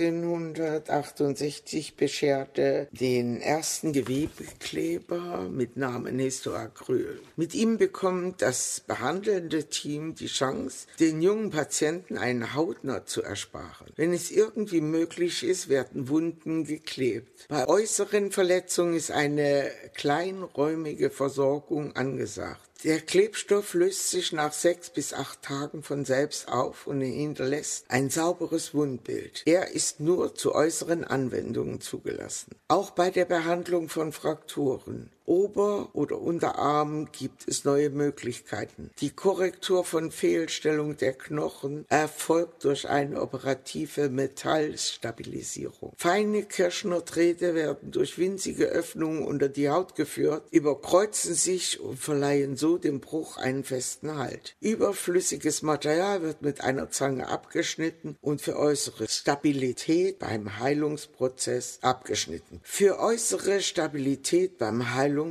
neunzehnhundertachtundsechzig bescherte den ersten Gewebekleber mit Namen Histoacryl. Mit ihm bekommt das behandelnde Team die Chance, den jungen Patienten eine Hautnot zu ersparen. Wenn es irgendwie möglich ist, werden Wunden geklebt. Bei äußeren Verletzungen ist eine kleinräumige Versorgung angesagt. Der Klebstoff löst sich nach sechs bis acht Tagen von selbst auf und hinterlässt ein sauberes Wundbild. Er ist nur zu äußeren Anwendungen zugelassen. Auch bei der Behandlung von Frakturen, Ober- oder Unterarm gibt es neue Möglichkeiten. Die Korrektur von Fehlstellung der Knochen erfolgt durch eine operative Metallstabilisierung. Feine Kirschner-Drähte werden durch winzige Öffnungen unter die Haut geführt, überkreuzen sich und verleihen so dem Bruch einen festen Halt. Überflüssiges Material wird mit einer Zange abgeschnitten und für äußere Stabilität beim Heilungsprozess abgeschnitten. Für äußere Stabilität beim Heilungsprozess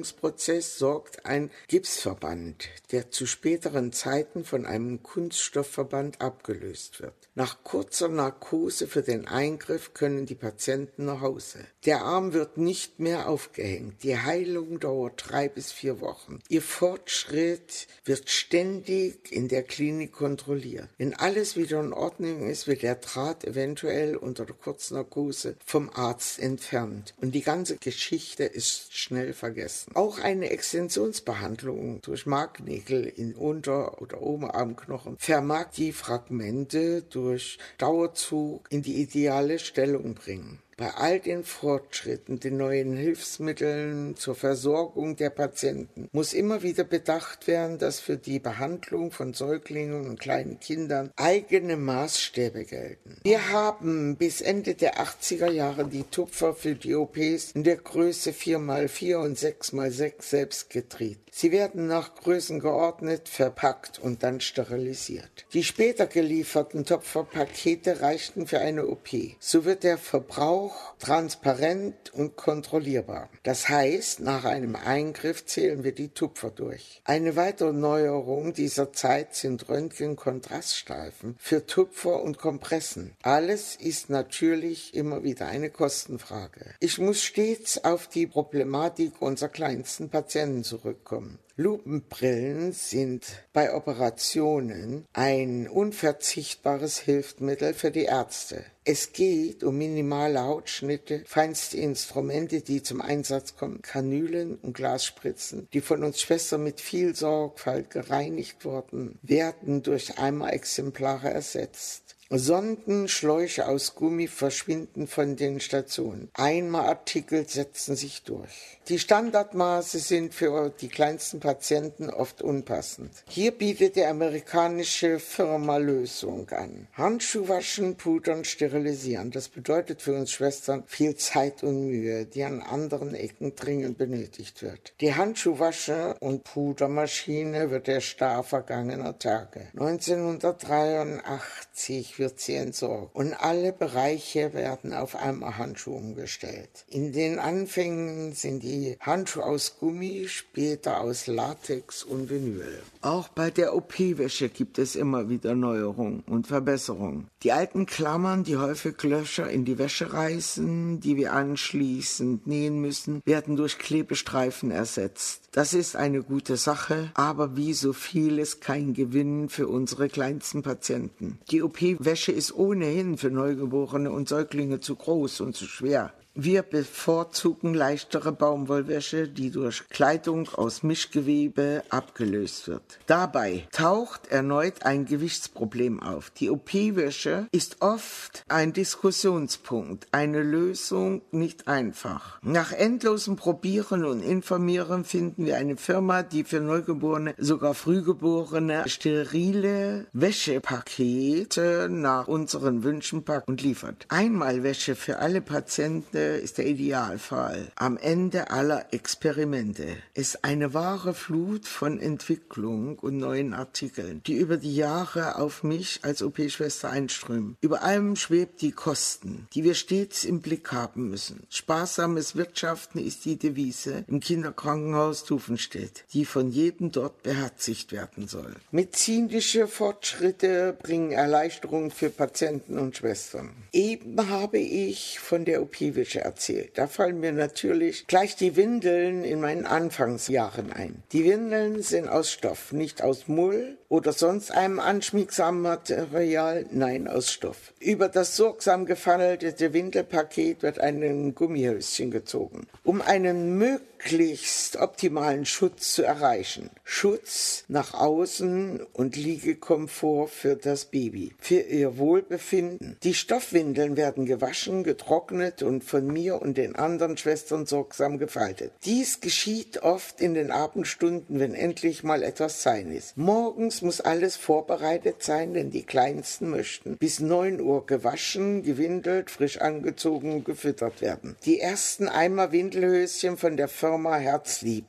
sorgt ein Gipsverband, der zu späteren Zeiten von einem Kunststoffverband abgelöst wird. Nach kurzer Narkose für den Eingriff können die Patienten nach Hause. Der Arm wird nicht mehr aufgehängt. Die Heilung dauert drei bis vier Wochen. Ihr Fortschritt wird ständig in der Klinik kontrolliert. Wenn alles wieder in Ordnung ist, wird der Draht eventuell unter der Kurznarkose vom Arzt entfernt und die ganze Geschichte ist schnell vergessen. Auch eine Extensionsbehandlung durch Marknägel in Unter- oder Oberarmknochen vermag die Fragmente durch Dauerzug in die ideale Stellung bringen. Bei all den Fortschritten, den neuen Hilfsmitteln zur Versorgung der Patienten muss immer wieder bedacht werden, dass für die Behandlung von Säuglingen und kleinen Kindern eigene Maßstäbe gelten. Wir haben bis Ende der achtziger Jahre die Tupfer für die O Ps in der Größe vier mal vier und sechs mal sechs selbst gedreht. Sie werden nach Größen geordnet, verpackt und dann sterilisiert. Die später gelieferten Tupferpakete reichten für eine O P. So wird der Verbrauch transparent und kontrollierbar. Das heißt, nach einem Eingriff zählen wir die Tupfer durch. Eine weitere Neuerung dieser Zeit sind Röntgen-Kontraststreifen für Tupfer und Kompressen. Alles ist natürlich immer wieder eine Kostenfrage. Ich muss stets auf die Problematik unserer kleinsten Patienten zurückkommen. Lupenbrillen sind bei Operationen ein unverzichtbares Hilfsmittel für die Ärzte. Es geht um minimale Hautschnitte, feinste Instrumente, die zum Einsatz kommen, Kanülen und Glasspritzen, die von uns Schwestern mit viel Sorgfalt gereinigt wurden, werden durch Eimerexemplare ersetzt. Sonden, Schläuche aus Gummi verschwinden von den Stationen. Eimerartikel setzen sich durch. Die Standardmaße sind für die kleinsten Patienten oft unpassend. Hier bietet die amerikanische Firma Lösung an. Handschuh waschen, pudern, sterilisieren. Das bedeutet für uns Schwestern viel Zeit und Mühe, die an anderen Ecken dringend benötigt wird. Die Handschuhwasche- und Pudermaschine wird der Star vergangener Tage. neunzehnhundertdreiundachtzig wird sie entsorgt und alle Bereiche werden auf Eimerhandschuhe umgestellt. In den Anfängen sind die Handschuhe aus Gummi, später aus Latex und Vinyl. Auch bei der O P-Wäsche gibt es immer wieder Neuerungen und Verbesserungen. Die alten Klammern, die häufig Löcher in die Wäsche reißen, die wir anschließend nähen müssen, werden durch Klebestreifen ersetzt. Das ist eine gute Sache, aber wie so vieles kein Gewinn für unsere kleinsten Patienten. Die O P-Wäsche ist ohnehin für Neugeborene und Säuglinge zu groß und zu schwer. Wir bevorzugen leichtere Baumwollwäsche, die durch Kleidung aus Mischgewebe abgelöst wird. Dabei taucht erneut ein Gewichtsproblem auf. Die O P-Wäsche ist oft ein Diskussionspunkt, eine Lösung nicht einfach. Nach endlosem Probieren und Informieren finden wir eine Firma, die für Neugeborene, sogar Frühgeborene, sterile Wäschepakete nach unseren Wünschen packt und liefert. Einmalwäsche für alle Patienten ist der Idealfall. Am Ende aller Experimente ist eine wahre Flut von Entwicklung und neuen Artikeln, die über die Jahre auf mich als O P-Schwester einströmen. Über allem schwebt die Kosten, die wir stets im Blick haben müssen. Sparsames Wirtschaften ist die Devise im Kinderkrankenhaus Tuvenstedt, die von jedem dort beherzigt werden soll. Medizinische Fortschritte bringen Erleichterung für Patienten und Schwestern. Eben habe ich von der O P-Wäsche erzählt. Da fallen mir natürlich gleich die Windeln in meinen Anfangsjahren ein. Die Windeln sind aus Stoff, nicht aus Mull oder sonst einem anschmiegsamen Material, nein, aus Stoff. Über das sorgsam gefaltete Windelpaket wird ein Gummihöschen gezogen, um einen möglichst optimalen Schutz zu erreichen. Schutz nach außen und Liegekomfort für das Baby, für ihr Wohlbefinden. Die Stoffwindeln werden gewaschen, getrocknet und von mir und den anderen Schwestern sorgsam gefaltet. Dies geschieht oft in den Abendstunden, wenn endlich mal etwas Zeit ist. Morgens muss alles vorbereitet sein, denn die Kleinsten möchten bis neun Uhr gewaschen, gewindelt, frisch angezogen und gefüttert werden. Die ersten Eimer Windelhöschen von der Firma Herzlieb,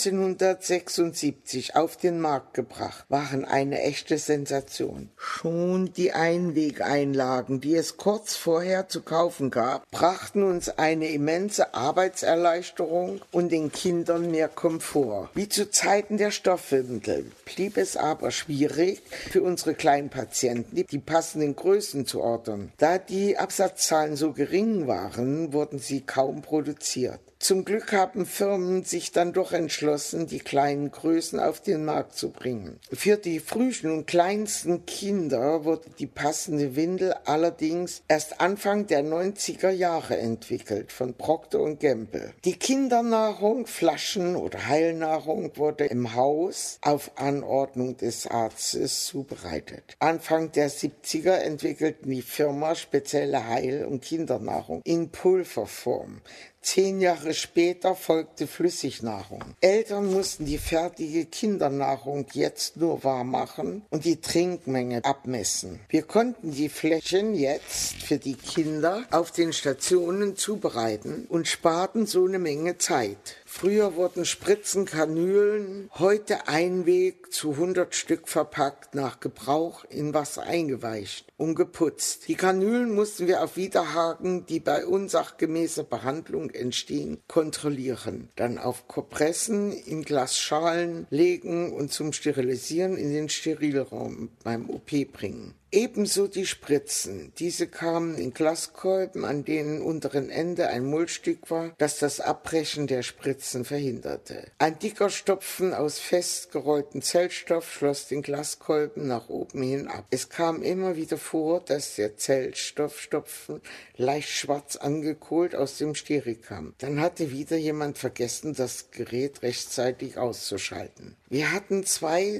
neunzehnhundertsechsundsiebzig auf den Markt gebracht, waren eine echte Sensation. Schon die Einwegeinlagen, die es kurz vorher zu kaufen gab, brachten uns eine immense Arbeitserleichterung und den Kindern mehr Komfort. Wie zu Zeiten der Stoffwindel blieb es aber schwierig für unsere kleinen Patienten, die passenden Größen zu ordnen. Da die Absatzzahlen so gering waren, wurden sie kaum produziert. Zum Glück haben Firmen sich dann doch entschlossen, die kleinen Größen auf den Markt zu bringen. Für die frühesten und kleinsten Kinder wurde die passende Windel allerdings erst Anfang der neunziger Jahre entwickelt von Procter und Gamble. Die Kindernahrung, Flaschen oder Heilnahrung wurde im Haus auf Anordnung des Arztes zubereitet. Anfang der siebziger entwickelten die Firma spezielle Heil- und Kindernahrung in Pulverform. Zehn Jahre später folgte Flüssignahrung. Eltern mussten die fertige Kindernahrung jetzt nur warm machen und die Trinkmenge abmessen. Wir konnten die Fläschchen jetzt für die Kinder auf den Stationen zubereiten und sparten so eine Menge Zeit. Früher wurden Spritzen, Kanülen, heute Einweg zu hundert Stück verpackt, nach Gebrauch in Wasser eingeweicht und geputzt. Die Kanülen mussten wir auf Widerhaken, die bei unsachgemäßer Behandlung entstehen, kontrollieren. Dann auf Kompressen in Glasschalen legen und zum Sterilisieren in den Sterilraum beim O P bringen. Ebenso die Spritzen. Diese kamen in Glaskolben, an denen unteren Ende ein Mullstück war, das das Abbrechen der Spritzen verhinderte. Ein dicker Stopfen aus festgerolltem Zellstoff schloss den Glaskolben nach oben hin ab. Es kam immer wieder vor, dass der Zellstoffstopfen leicht schwarz angekohlt aus dem Steri kam. Dann hatte wieder jemand vergessen, das Gerät rechtzeitig auszuschalten. Wir hatten zwei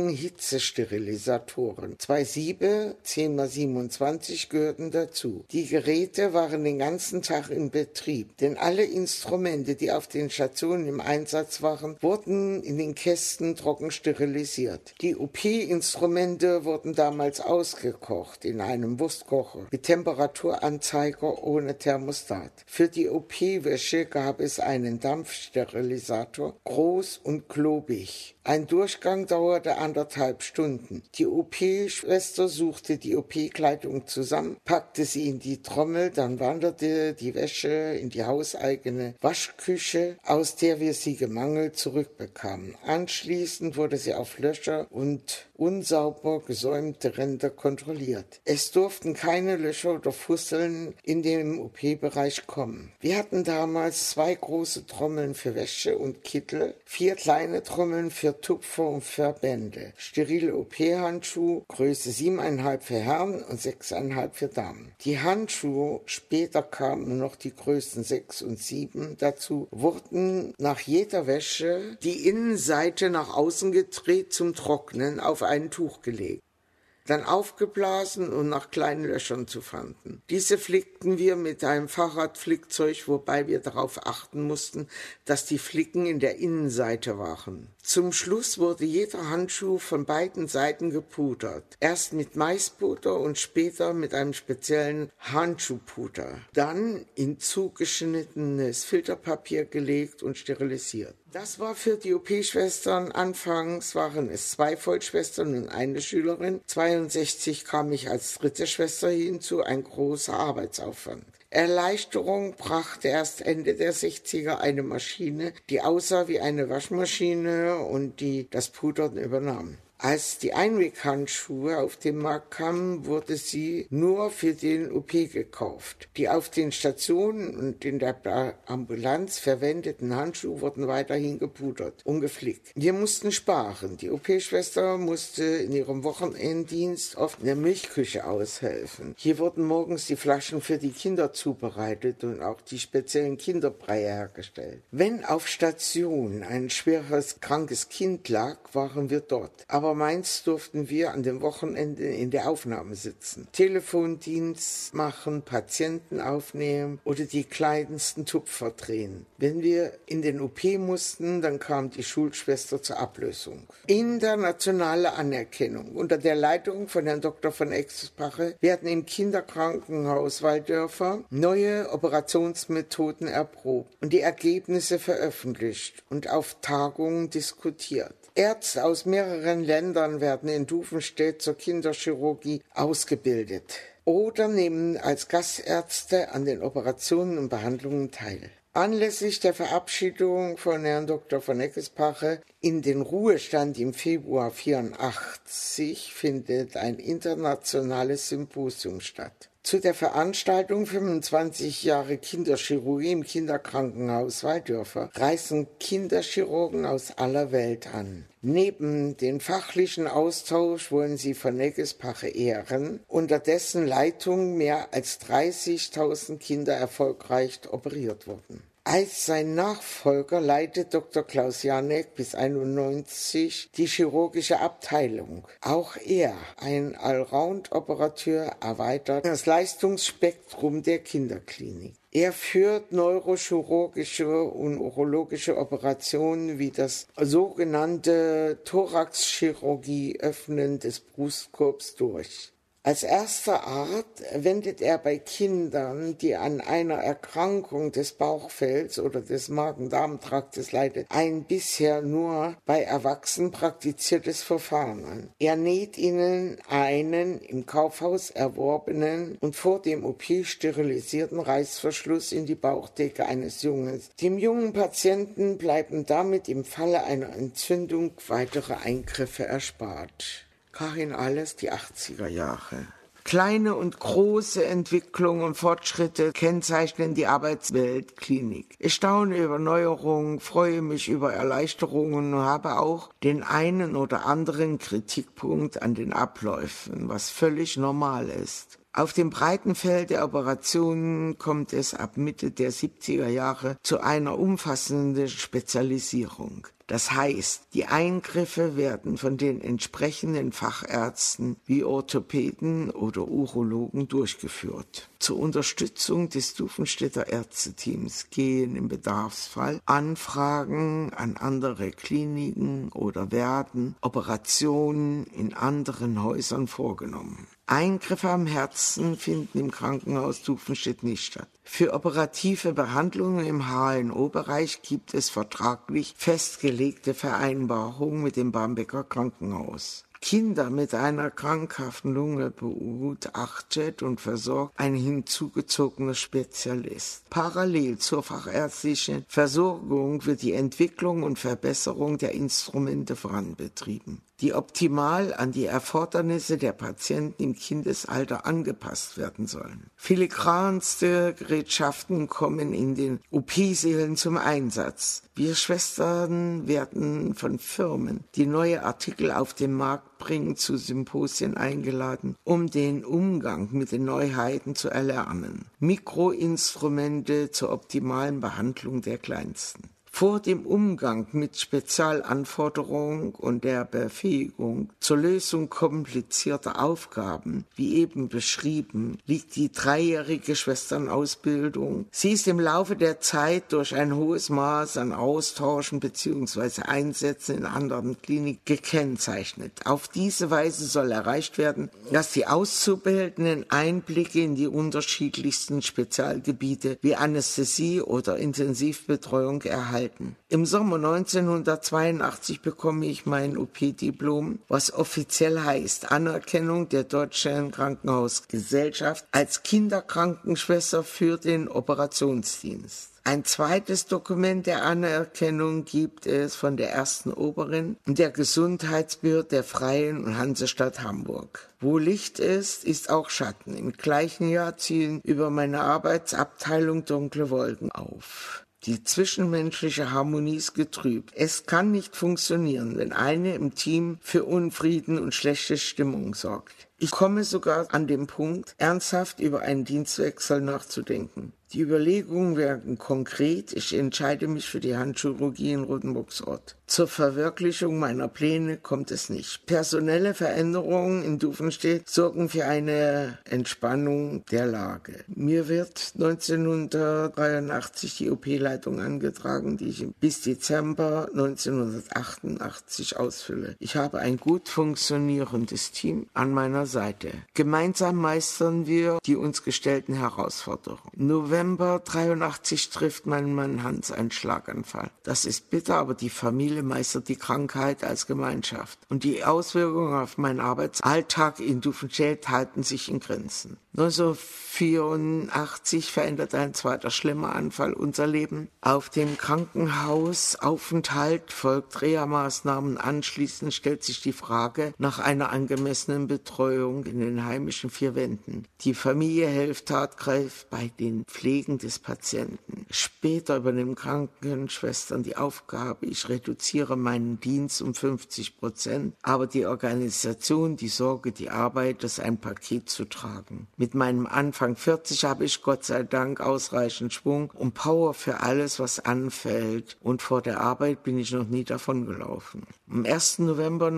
Trockenhitzesterilisatoren, zwei Siebe, zehn mal siebenundzwanzig gehörten dazu. Die Geräte waren den ganzen Tag in Betrieb, denn alle Instrumente, die auf den Stationen im Einsatz waren, wurden in den Kästen trocken sterilisiert. Die O P-Instrumente wurden damals ausgekocht in einem Wurstkocher mit Temperaturanzeiger ohne Thermostat. Für die O P-Wäsche gab es einen Dampfsterilisator, groß und klobig. Ein Durchgang dauerte anderthalb Stunden. Die O P-Schwester suchte die O P-Kleidung zusammen, packte sie in die Trommel, dann wanderte die Wäsche in die hauseigene Waschküche, aus der wir sie gemangelt zurückbekamen. Anschließend wurde sie auf Löcher und unsauber gesäumte Ränder kontrolliert. Es durften keine Löcher oder Fusseln in den O P-Bereich kommen. Wir hatten damals zwei große Trommeln für Wäsche und Kittel, vier kleine Trommeln für Tupfer und Verbände, sterile O P-Handschuhe, Größe sieben Komma fünf für Herren und sechs Komma fünf für Damen. Die Handschuhe, später kamen noch die Größen sechs und sieben dazu, wurden nach jeder Wäsche die Innenseite nach außen gedreht zum Trocknen auf ein Tuch gelegt, dann aufgeblasen und nach kleinen Löchern zu fanden. Diese flickten wir mit einem Fahrradflickzeug, wobei wir darauf achten mussten, dass die Flicken in der Innenseite waren. Zum Schluss wurde jeder Handschuh von beiden Seiten gepudert. Erst mit Maispuder und später mit einem speziellen Handschuhpuder. Dann in zugeschnittenes Filterpapier gelegt und sterilisiert. Das war für die O P-Schwestern, anfangs waren es zwei Vollschwestern und eine Schülerin. zweiundsechzig kam ich als dritte Schwester hinzu, ein großer Arbeitsaufwand. Erleichterung brachte erst Ende der sechziger eine Maschine, die aussah wie eine Waschmaschine und die das Pudern übernahm. Als die Einweghandschuhe auf den Markt kamen, wurde sie nur für den O P gekauft. Die auf den Stationen und in der Ambulanz verwendeten Handschuhe wurden weiterhin gepudert und geflickt. Wir mussten sparen. Die O P-Schwester musste in ihrem Wochenenddienst oft in der Milchküche aushelfen. Hier wurden morgens die Flaschen für die Kinder zubereitet und auch die speziellen Kinderbreie hergestellt. Wenn auf Station ein schweres, krankes Kind lag, waren wir dort. Aber meins durften wir an den Wochenenden in der Aufnahme sitzen, Telefondienst machen, Patienten aufnehmen oder die kleinsten Tupfer drehen. Wenn wir in den O P mussten, dann kam die Schulschwester zur Ablösung. Internationale Anerkennung. Unter der Leitung von Herrn Doktor von Expache werden im Kinderkrankenhaus Walldörfer neue Operationsmethoden erprobt und die Ergebnisse veröffentlicht und auf Tagungen diskutiert. Ärzte aus mehreren Ländern werden in Duvenstedt zur Kinderchirurgie ausgebildet oder nehmen als Gastärzte an den Operationen und Behandlungen teil. Anlässlich der Verabschiedung von Herrn Doktor von Eckespache in den Ruhestand im Februar vierundachtzig findet ein internationales Symposium statt. Zu der Veranstaltung fünfundzwanzig Jahre Kinderchirurgie im Kinderkrankenhaus Walldörfer reisen Kinderchirurgen aus aller Welt an. Neben dem fachlichen Austausch wollen sie von Eckespache ehren, unter dessen Leitung mehr als dreißigtausend Kinder erfolgreich operiert wurden. Als sein Nachfolger leitet Doktor Klaus Janek bis einundneunzig die chirurgische Abteilung. Auch er, ein Allround-Operateur, erweitert das Leistungsspektrum der Kinderklinik. Er führt neurochirurgische und urologische Operationen wie das sogenannte Thoraxchirurgie Öffnen des Brustkorbs durch. Als erster Art wendet er bei Kindern, die an einer Erkrankung des Bauchfells oder des Magen-Darm-Traktes leiden, ein bisher nur bei Erwachsenen praktiziertes Verfahren an. Er näht ihnen einen im Kaufhaus erworbenen und vor dem O P sterilisierten Reißverschluss in die Bauchdecke eines Jungen. Dem jungen Patienten bleiben damit im Falle einer Entzündung weitere Eingriffe erspart. Karin Alles, die achtziger Jahre. Kleine und große Entwicklungen und Fortschritte kennzeichnen die Arbeitsweltklinik. Ich staune über Neuerungen, freue mich über Erleichterungen und habe auch den einen oder anderen Kritikpunkt an den Abläufen, was völlig normal ist. Auf dem breiten Feld der Operationen kommt es ab Mitte der siebziger Jahre zu einer umfassenden Spezialisierung. Das heißt, die Eingriffe werden von den entsprechenden Fachärzten wie Orthopäden oder Urologen durchgeführt. Zur Unterstützung des Duvenstedter Ärzteteams gehen im Bedarfsfall Anfragen an andere Kliniken oder werden Operationen in anderen Häusern vorgenommen. Eingriffe am Herzen finden im Krankenhaus Duvenstedt nicht statt. Für operative Behandlungen im H N O-Bereich gibt es vertraglich festgelegte Vereinbarungen mit dem Barmbecker Krankenhaus. Kinder mit einer krankhaften Lunge begutachtet und versorgt ein hinzugezogener Spezialist. Parallel zur fachärztlichen Versorgung wird die Entwicklung und Verbesserung der Instrumente voranbetrieben. die optimal an die Erfordernisse der Patienten im Kindesalter angepasst werden sollen. Filigranste Gerätschaften kommen in den O P-Sälen zum Einsatz. Wir Schwestern werden von Firmen, die neue Artikel auf den Markt bringen, zu Symposien eingeladen, um den Umgang mit den Neuheiten zu erlernen. Mikroinstrumente zur optimalen Behandlung der Kleinsten. Vor dem Umgang mit Spezialanforderungen und der Befähigung zur Lösung komplizierter Aufgaben, wie eben beschrieben, liegt die dreijährige Schwesternausbildung. Sie ist im Laufe der Zeit durch ein hohes Maß an Austauschen bzw. Einsätzen in anderen Kliniken gekennzeichnet. Auf diese Weise soll erreicht werden, dass die Auszubildenden Einblicke in die unterschiedlichsten Spezialgebiete wie Anästhesie oder Intensivbetreuung erhalten. Im Sommer neunzehnhundertzweiundachtzig bekomme ich mein O P-Diplom, was offiziell heißt Anerkennung der Deutschen Krankenhausgesellschaft als Kinderkrankenschwester für den Operationsdienst. Ein zweites Dokument der Anerkennung gibt es von der ersten Oberin und der Gesundheitsbehörde der Freien und Hansestadt Hamburg. Wo Licht ist, ist auch Schatten. Im gleichen Jahr ziehen über meine Arbeitsabteilung dunkle Wolken auf. Die zwischenmenschliche Harmonie ist getrübt. Es kann nicht funktionieren, wenn eine im Team für Unfrieden und schlechte Stimmung sorgt. Ich komme sogar an den Punkt, ernsthaft über einen Dienstwechsel nachzudenken. Die Überlegungen werden konkret. Ich entscheide mich für die Handchirurgie in Rotenburgsort. Zur Verwirklichung meiner Pläne kommt es nicht. Personelle Veränderungen in Duvenstedt sorgen für eine Entspannung der Lage. Mir wird neunzehnhundertdreiundachtzig die O P-Leitung angetragen, die ich bis Dezember neunzehnhundertachtundachtzig ausfülle. Ich habe ein gut funktionierendes Team an meiner Seite. Gemeinsam meistern wir die uns gestellten Herausforderungen. November dreiundachtzig trifft mein Mann Hans einen Schlaganfall. Das ist bitter, aber die Familie meistert die Krankheit als Gemeinschaft. Und die Auswirkungen auf meinen Arbeitsalltag in Duvenstedt halten sich in Grenzen. neunzehnhundertvierundachtzig verändert ein zweiter schlimmer Anfall unser Leben. Auf dem Krankenhausaufenthalt folgt Reha-Maßnahmen. Anschließend stellt sich die Frage nach einer angemessenen Betreuung in den heimischen vier Wänden. Die Familie hilft tatkräftig bei den Pflegen des Patienten. Später übernehmen Krankenschwestern die Aufgabe. Ich reduziere meinen Dienst um fünfzig Prozent, aber die Organisation, die Sorge, die Arbeit, das ist ein Paket zu tragen. Mit meinem Anfang vierzig habe ich Gott sei Dank ausreichend Schwung und Power für alles, was anfällt. Und vor der Arbeit bin ich noch nie davongelaufen. Am ersten November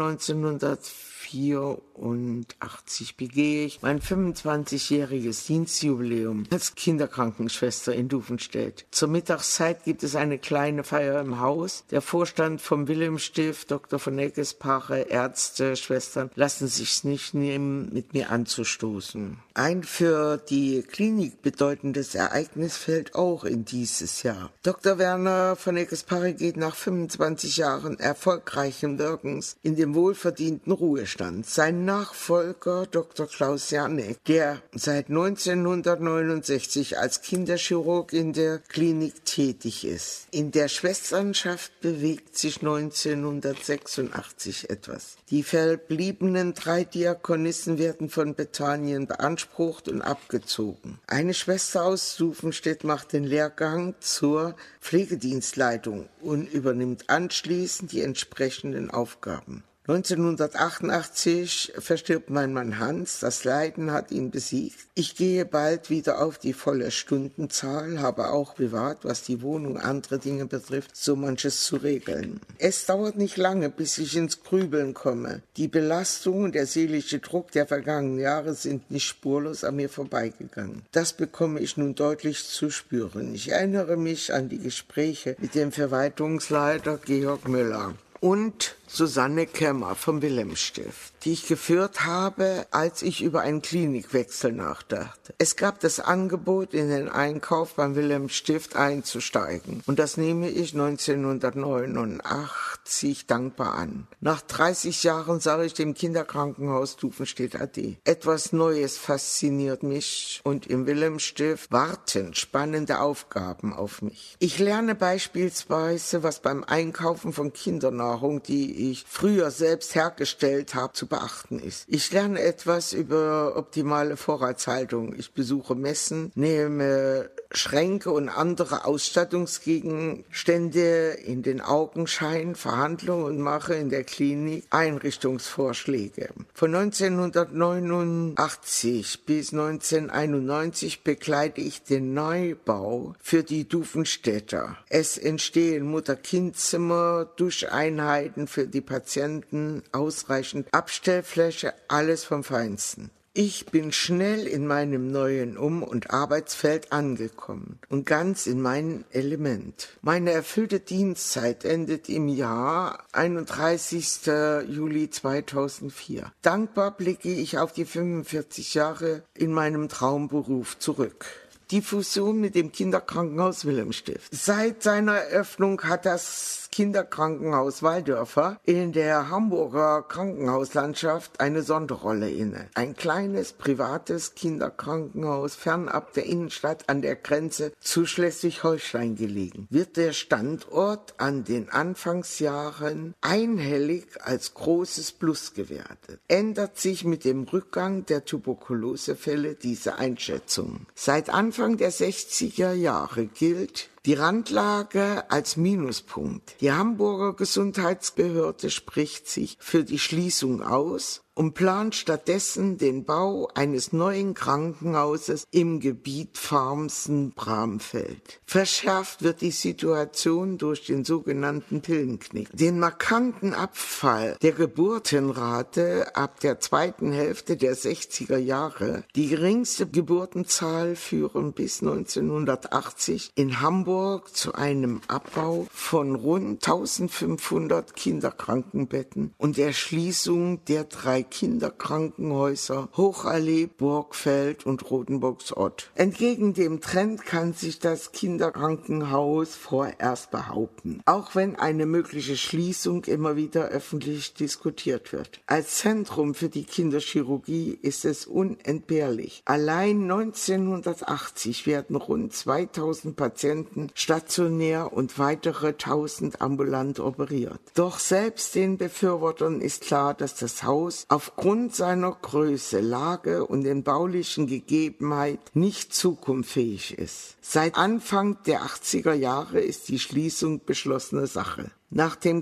neunzehnhundertvierundachtzig begehe ich mein fünfundzwanzigjähriges Dienstjubiläum als Kinderkrankenschwester in Duvenstedt. Zur Mittagszeit gibt es eine kleine Feier im Haus. Der Vorstand vom Wilhelmstift, Doktor von Eckespache, Ärzte, Schwestern lassen sich's nicht nehmen, mit mir anzustoßen. Ein für die Klinik bedeutendes Ereignis fällt auch in dieses Jahr. Doktor Werner von Eckespache geht nach fünfundzwanzig Jahren erfolgreichen Wirkens in den wohlverdienten Ruhestand. Sein Nachfolger, Doktor Klaus Janek, der seit neunzehnhundertneunundsechzig als Kinderchirurg in der Klinik tätig ist. In der Schwesternschaft bewegt sich neunzehnhundertsechsundachtzig etwas. Die verbliebenen drei Diakonissen werden von Bethanien beansprucht und abgezogen. Eine Schwester aus Duvenstedt macht den Lehrgang zur Pflegedienstleitung und übernimmt anschließend die entsprechenden Aufgaben. neunzehnhundertachtundachtzig verstirbt mein Mann Hans, das Leiden hat ihn besiegt. Ich gehe bald wieder auf die volle Stundenzahl, habe auch privat, was die Wohnung und andere Dinge betrifft, so manches zu regeln. Es dauert nicht lange, bis ich ins Grübeln komme. Die Belastung und der seelische Druck der vergangenen Jahre sind nicht spurlos an mir vorbeigegangen. Das bekomme ich nun deutlich zu spüren. Ich erinnere mich an die Gespräche mit dem Verwaltungsleiter Georg Müller und Susanne Kemmer vom Wilhelmstift, die ich geführt habe, als ich über einen Klinikwechsel nachdachte. Es gab das Angebot, in den Einkauf beim Wilhelmstift einzusteigen. Und das nehme ich neunzehnhundertneunundachtzig achtzig dankbar an. Nach dreißig Jahren sage ich dem Kinderkrankenhaus Dufenstedt A D. Etwas Neues fasziniert mich und im Wilhelmstift warten spannende Aufgaben auf mich. Ich lerne beispielsweise, was beim Einkaufen von Kindernahrung, die ich früher selbst hergestellt habe, zu beachten ist. Ich lerne etwas über optimale Vorratshaltung. Ich besuche Messen, nehme Schränke und andere Ausstattungsgegenstände in den Augenschein, Verhandlungen und mache in der Klinik Einrichtungsvorschläge. Von neunzehnhundertneunundachtzig bis neunzehnhunderteinundneunzig begleite ich den Neubau für die Dufenstädter. Es entstehen Mutter-Kind-Zimmer, Duscheinheiten für die Patienten, ausreichend Abstellfläche, alles vom Feinsten. Ich bin schnell in meinem neuen Um- und Arbeitsfeld angekommen und ganz in meinem Element. Meine erfüllte Dienstzeit endet im Jahr einunddreißigsten Juli zweitausendvier. Dankbar blicke ich auf die fünfundvierzig Jahre in meinem Traumberuf zurück. Die Fusion mit dem Kinderkrankenhaus Wilhelmstift. Seit seiner Eröffnung hat das Kinderkrankenhaus Walldörfer in der Hamburger Krankenhauslandschaft eine Sonderrolle inne. Ein kleines, privates Kinderkrankenhaus fernab der Innenstadt an der Grenze zu Schleswig-Holstein gelegen, wird der Standort an den Anfangsjahren einhellig als großes Plus gewertet. Ändert sich mit dem Rückgang der Tuberkulosefälle diese Einschätzung. Seit Anfang der sechziger Jahre gilt die Randlage als Minuspunkt. Die Hamburger Gesundheitsbehörde spricht sich für die Schließung aus und plant stattdessen den Bau eines neuen Krankenhauses im Gebiet Farmsen-Bramfeld. Verschärft wird die Situation durch den sogenannten Pillenknick. Den markanten Abfall der Geburtenrate ab der zweiten Hälfte der sechziger Jahre, die geringste Geburtenzahl führen bis neunzehnhundertachtzig in Hamburg zu einem Abbau von rund eintausendfünfhundert Kinderkrankenbetten und der Schließung der drei Kinderkrankenhäuser Hochallee, Burgfeld und Rotenburgsort. Entgegen dem Trend kann sich das Kinderkrankenhaus vorerst behaupten, auch wenn eine mögliche Schließung immer wieder öffentlich diskutiert wird. Als Zentrum für die Kinderchirurgie ist es unentbehrlich. Allein neunzehnhundertachtzig werden rund zweitausend Patienten stationär und weitere tausend ambulant operiert. Doch selbst den Befürwortern ist klar, dass das Haus aufgrund seiner Größe, Lage und den baulichen Gegebenheiten nicht zukunftsfähig ist. Seit Anfang der achtziger Jahre ist die Schließung beschlossene Sache. Nach dem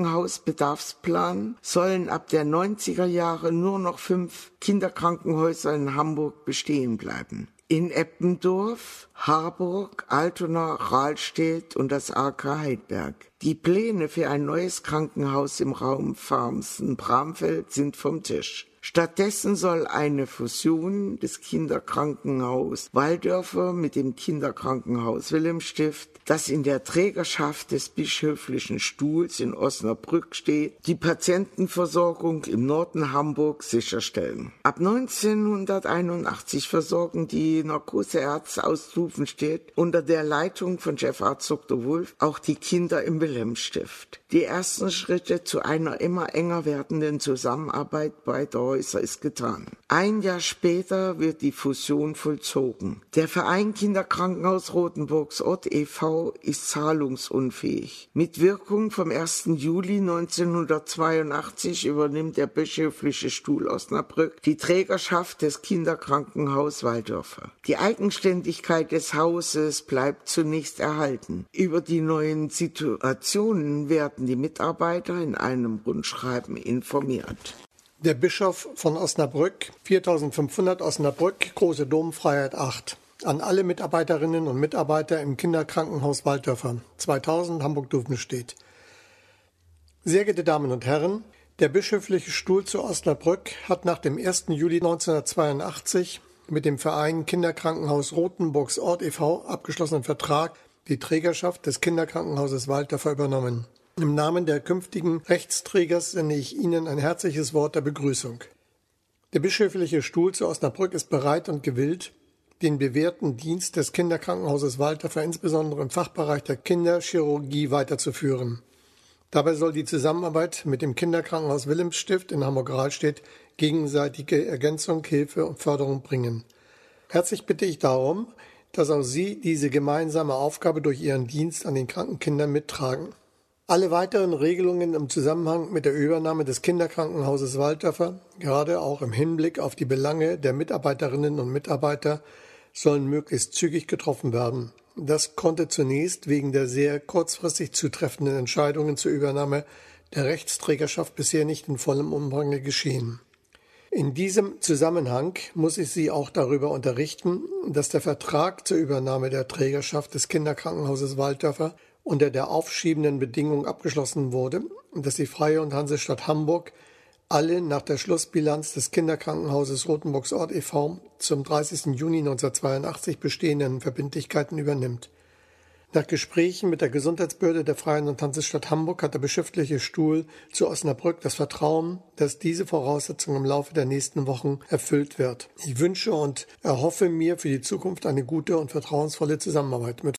Krankenhausbedarfsplan sollen ab der neunziger Jahre nur noch fünf Kinderkrankenhäuser in Hamburg bestehen bleiben. In Eppendorf, Harburg, Altona, Rahlstedt und das A K Heidberg. Die Pläne für ein neues Krankenhaus im Raum Farmsen-Bramfeld sind vom Tisch. Stattdessen soll eine Fusion des Kinderkrankenhaus Walldörfer mit dem Kinderkrankenhaus Wilhelmstift, das in der Trägerschaft des bischöflichen Stuhls in Osnabrück steht, die Patientenversorgung im Norden Hamburgs sicherstellen. Ab neunzehnhunderteinundachtzig versorgen die Narkoseärzte aus Dufenstedt unter der Leitung von Chefarzt Doktor Wulff auch die Kinder im Wilhelmstift. Die ersten Schritte zu einer immer enger werdenden Zusammenarbeit beider Häuser ist getan. Ein Jahr später wird die Fusion vollzogen. Der Verein Kinderkrankenhaus Rotenburgsort e V ist zahlungsunfähig. Mit Wirkung vom ersten Juli neunzehnhundertzweiundachtzig übernimmt der bischöfliche Stuhl Osnabrück die Trägerschaft des Kinderkrankenhaus Walldörfer. Die Eigenständigkeit des Hauses bleibt zunächst erhalten. Über die neuen Situationen werden die Mitarbeiter in einem Rundschreiben informiert. Der Bischof von Osnabrück, viertausendfünfhundert Osnabrück, Große Domfreiheit acht. An alle Mitarbeiterinnen und Mitarbeiter im Kinderkrankenhaus Walldörfer, zweitausend Hamburg-Dufenstedt. Sehr geehrte Damen und Herren, der bischöfliche Stuhl zu Osnabrück hat nach dem ersten Juli neunzehnhundertzweiundachtzig mit dem Verein Kinderkrankenhaus Rotenburgsort e V abgeschlossenen Vertrag die Trägerschaft des Kinderkrankenhauses Walldörfer übernommen. Im Namen der künftigen Rechtsträgers sende ich Ihnen ein herzliches Wort der Begrüßung. Der bischöfliche Stuhl zu Osnabrück ist bereit und gewillt, den bewährten Dienst des Kinderkrankenhauses Walldörfer insbesondere im Fachbereich der Kinderchirurgie weiterzuführen. Dabei soll die Zusammenarbeit mit dem Kinderkrankenhaus Wilhelmsstift in Hamburg-Rahlstedt gegenseitige Ergänzung, Hilfe und Förderung bringen. Herzlich bitte ich darum, dass auch Sie diese gemeinsame Aufgabe durch Ihren Dienst an den kranken Kindern mittragen. Alle weiteren Regelungen im Zusammenhang mit der Übernahme des Kinderkrankenhauses Walddörfer, gerade auch im Hinblick auf die Belange der Mitarbeiterinnen und Mitarbeiter, sollen möglichst zügig getroffen werden. Das konnte zunächst wegen der sehr kurzfristig zu treffenden Entscheidungen zur Übernahme der Rechtsträgerschaft bisher nicht in vollem Umfang geschehen. In diesem Zusammenhang muss ich Sie auch darüber unterrichten, dass der Vertrag zur Übernahme der Trägerschaft des Kinderkrankenhauses Walddörfer unter der aufschiebenden Bedingung abgeschlossen wurde, dass die Freie und Hansestadt Hamburg alle nach der Schlussbilanz des Kinderkrankenhauses Rothenburgsort e V zum dreißigsten Juni neunzehnhundertzweiundachtzig bestehenden Verbindlichkeiten übernimmt. Nach Gesprächen mit der Gesundheitsbehörde der Freien und Hansestadt Hamburg hat der bischöfliche Stuhl zu Osnabrück das Vertrauen, dass diese Voraussetzung im Laufe der nächsten Wochen erfüllt wird. Ich wünsche und erhoffe mir für die Zukunft eine gute und vertrauensvolle Zusammenarbeit mit